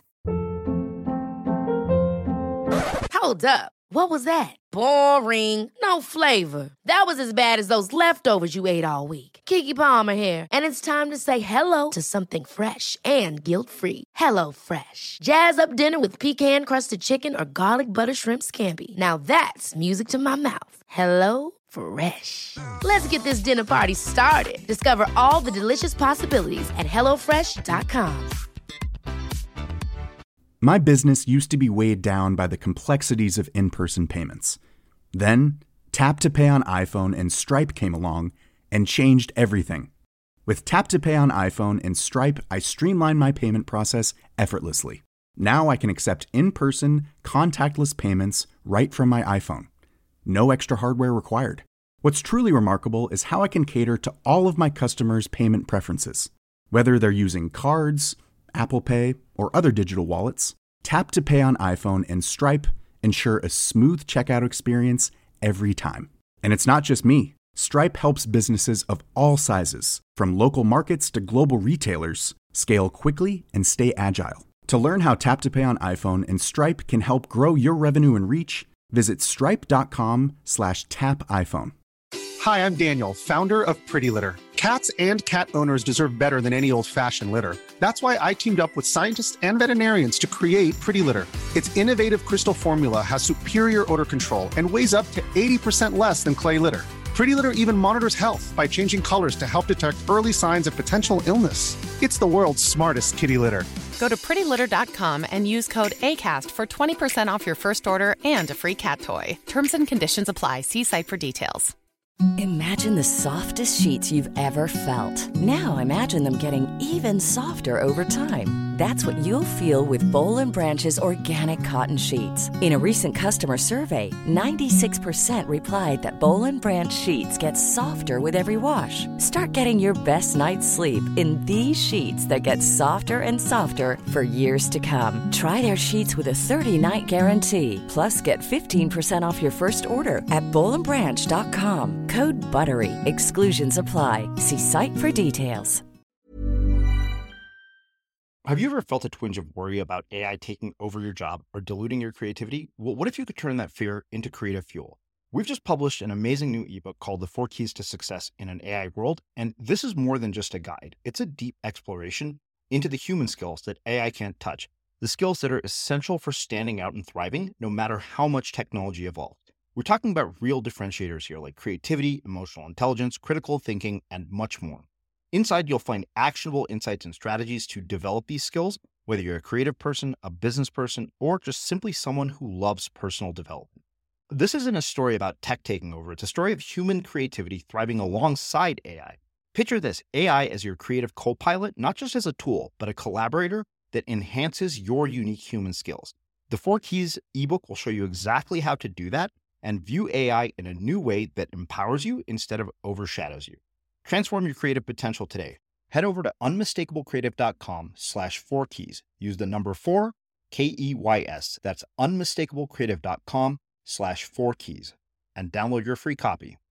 Hold up. What was that? Boring. No flavor. That was as bad as those leftovers you ate all week. Keke Palmer here, and it's time to say hello to something fresh and guilt-free. Hello Fresh. Jazz up dinner with pecan-crusted chicken or garlic butter shrimp scampi. Now that's music to my mouth. Hello Fresh. Let's get this dinner party started. Discover all the delicious possibilities at hello fresh dot com. My business used to be weighed down by the complexities of in-person payments. Then, Tap to Pay on iPhone and Stripe came along and changed everything. With Tap to Pay on iPhone and Stripe, I streamlined my payment process effortlessly. Now I can accept in-person, contactless payments right from my iPhone. No extra hardware required. What's truly remarkable is how I can cater to all of my customers' payment preferences. Whether they're using cards, Apple Pay, or other digital wallets, Tap to Pay on iPhone and Stripe ensure a smooth checkout experience every time. And it's not just me. Stripe helps businesses of all sizes, from local markets to global retailers, scale quickly and stay agile. To learn how Tap to Pay on iPhone and Stripe can help grow your revenue and reach, visit stripe.com slash tap iPhone. Hi, I'm Daniel, founder of Pretty Litter. Cats and cat owners deserve better than any old-fashioned litter. That's why I teamed up with scientists and veterinarians to create Pretty Litter. Its innovative crystal formula has superior odor control and weighs up to eighty percent less than clay litter. Pretty Litter even monitors health by changing colors to help detect early signs of potential illness. It's the world's smartest kitty litter. Go to pretty litter dot com and use code ACAST for twenty percent off your first order and a free cat toy. Terms and conditions apply. See site for details. Imagine the softest sheets you've ever felt. Now imagine them getting even softer over time. That's what you'll feel with Boll and Branch's organic cotton sheets. In a recent customer survey, ninety-six percent replied that Boll and Branch sheets get softer with every wash. Start getting your best night's sleep in these sheets that get softer and softer for years to come. Try their sheets with a thirty-night guarantee. Plus, get fifteen percent off your first order at boll and branch dot com. Code BUTTERY. Exclusions apply. See site for details. Have you ever felt a twinge of worry about A I taking over your job or diluting your creativity? Well, what if you could turn that fear into creative fuel? We've just published an amazing new ebook called The Four Keys to Success in an A I World, and this is more than just a guide. It's a deep exploration into the human skills that A I can't touch, the skills that are essential for standing out and thriving, no matter how much technology evolved. We're talking about real differentiators here, like creativity, emotional intelligence, critical thinking, and much more. Inside, you'll find actionable insights and strategies to develop these skills, whether you're a creative person, a business person, or just simply someone who loves personal development. This isn't a story about tech taking over. It's a story of human creativity thriving alongside A I. Picture this, A I as your creative co-pilot, not just as a tool, but a collaborator that enhances your unique human skills. The Four Keys ebook will show you exactly how to do that and view A I in a new way that empowers you instead of overshadows you. Transform your creative potential today. Head over to unmistakablecreative.com slash four keys. Use the number four, K E Y S. That's unmistakablecreative.com slash four keys and download your free copy.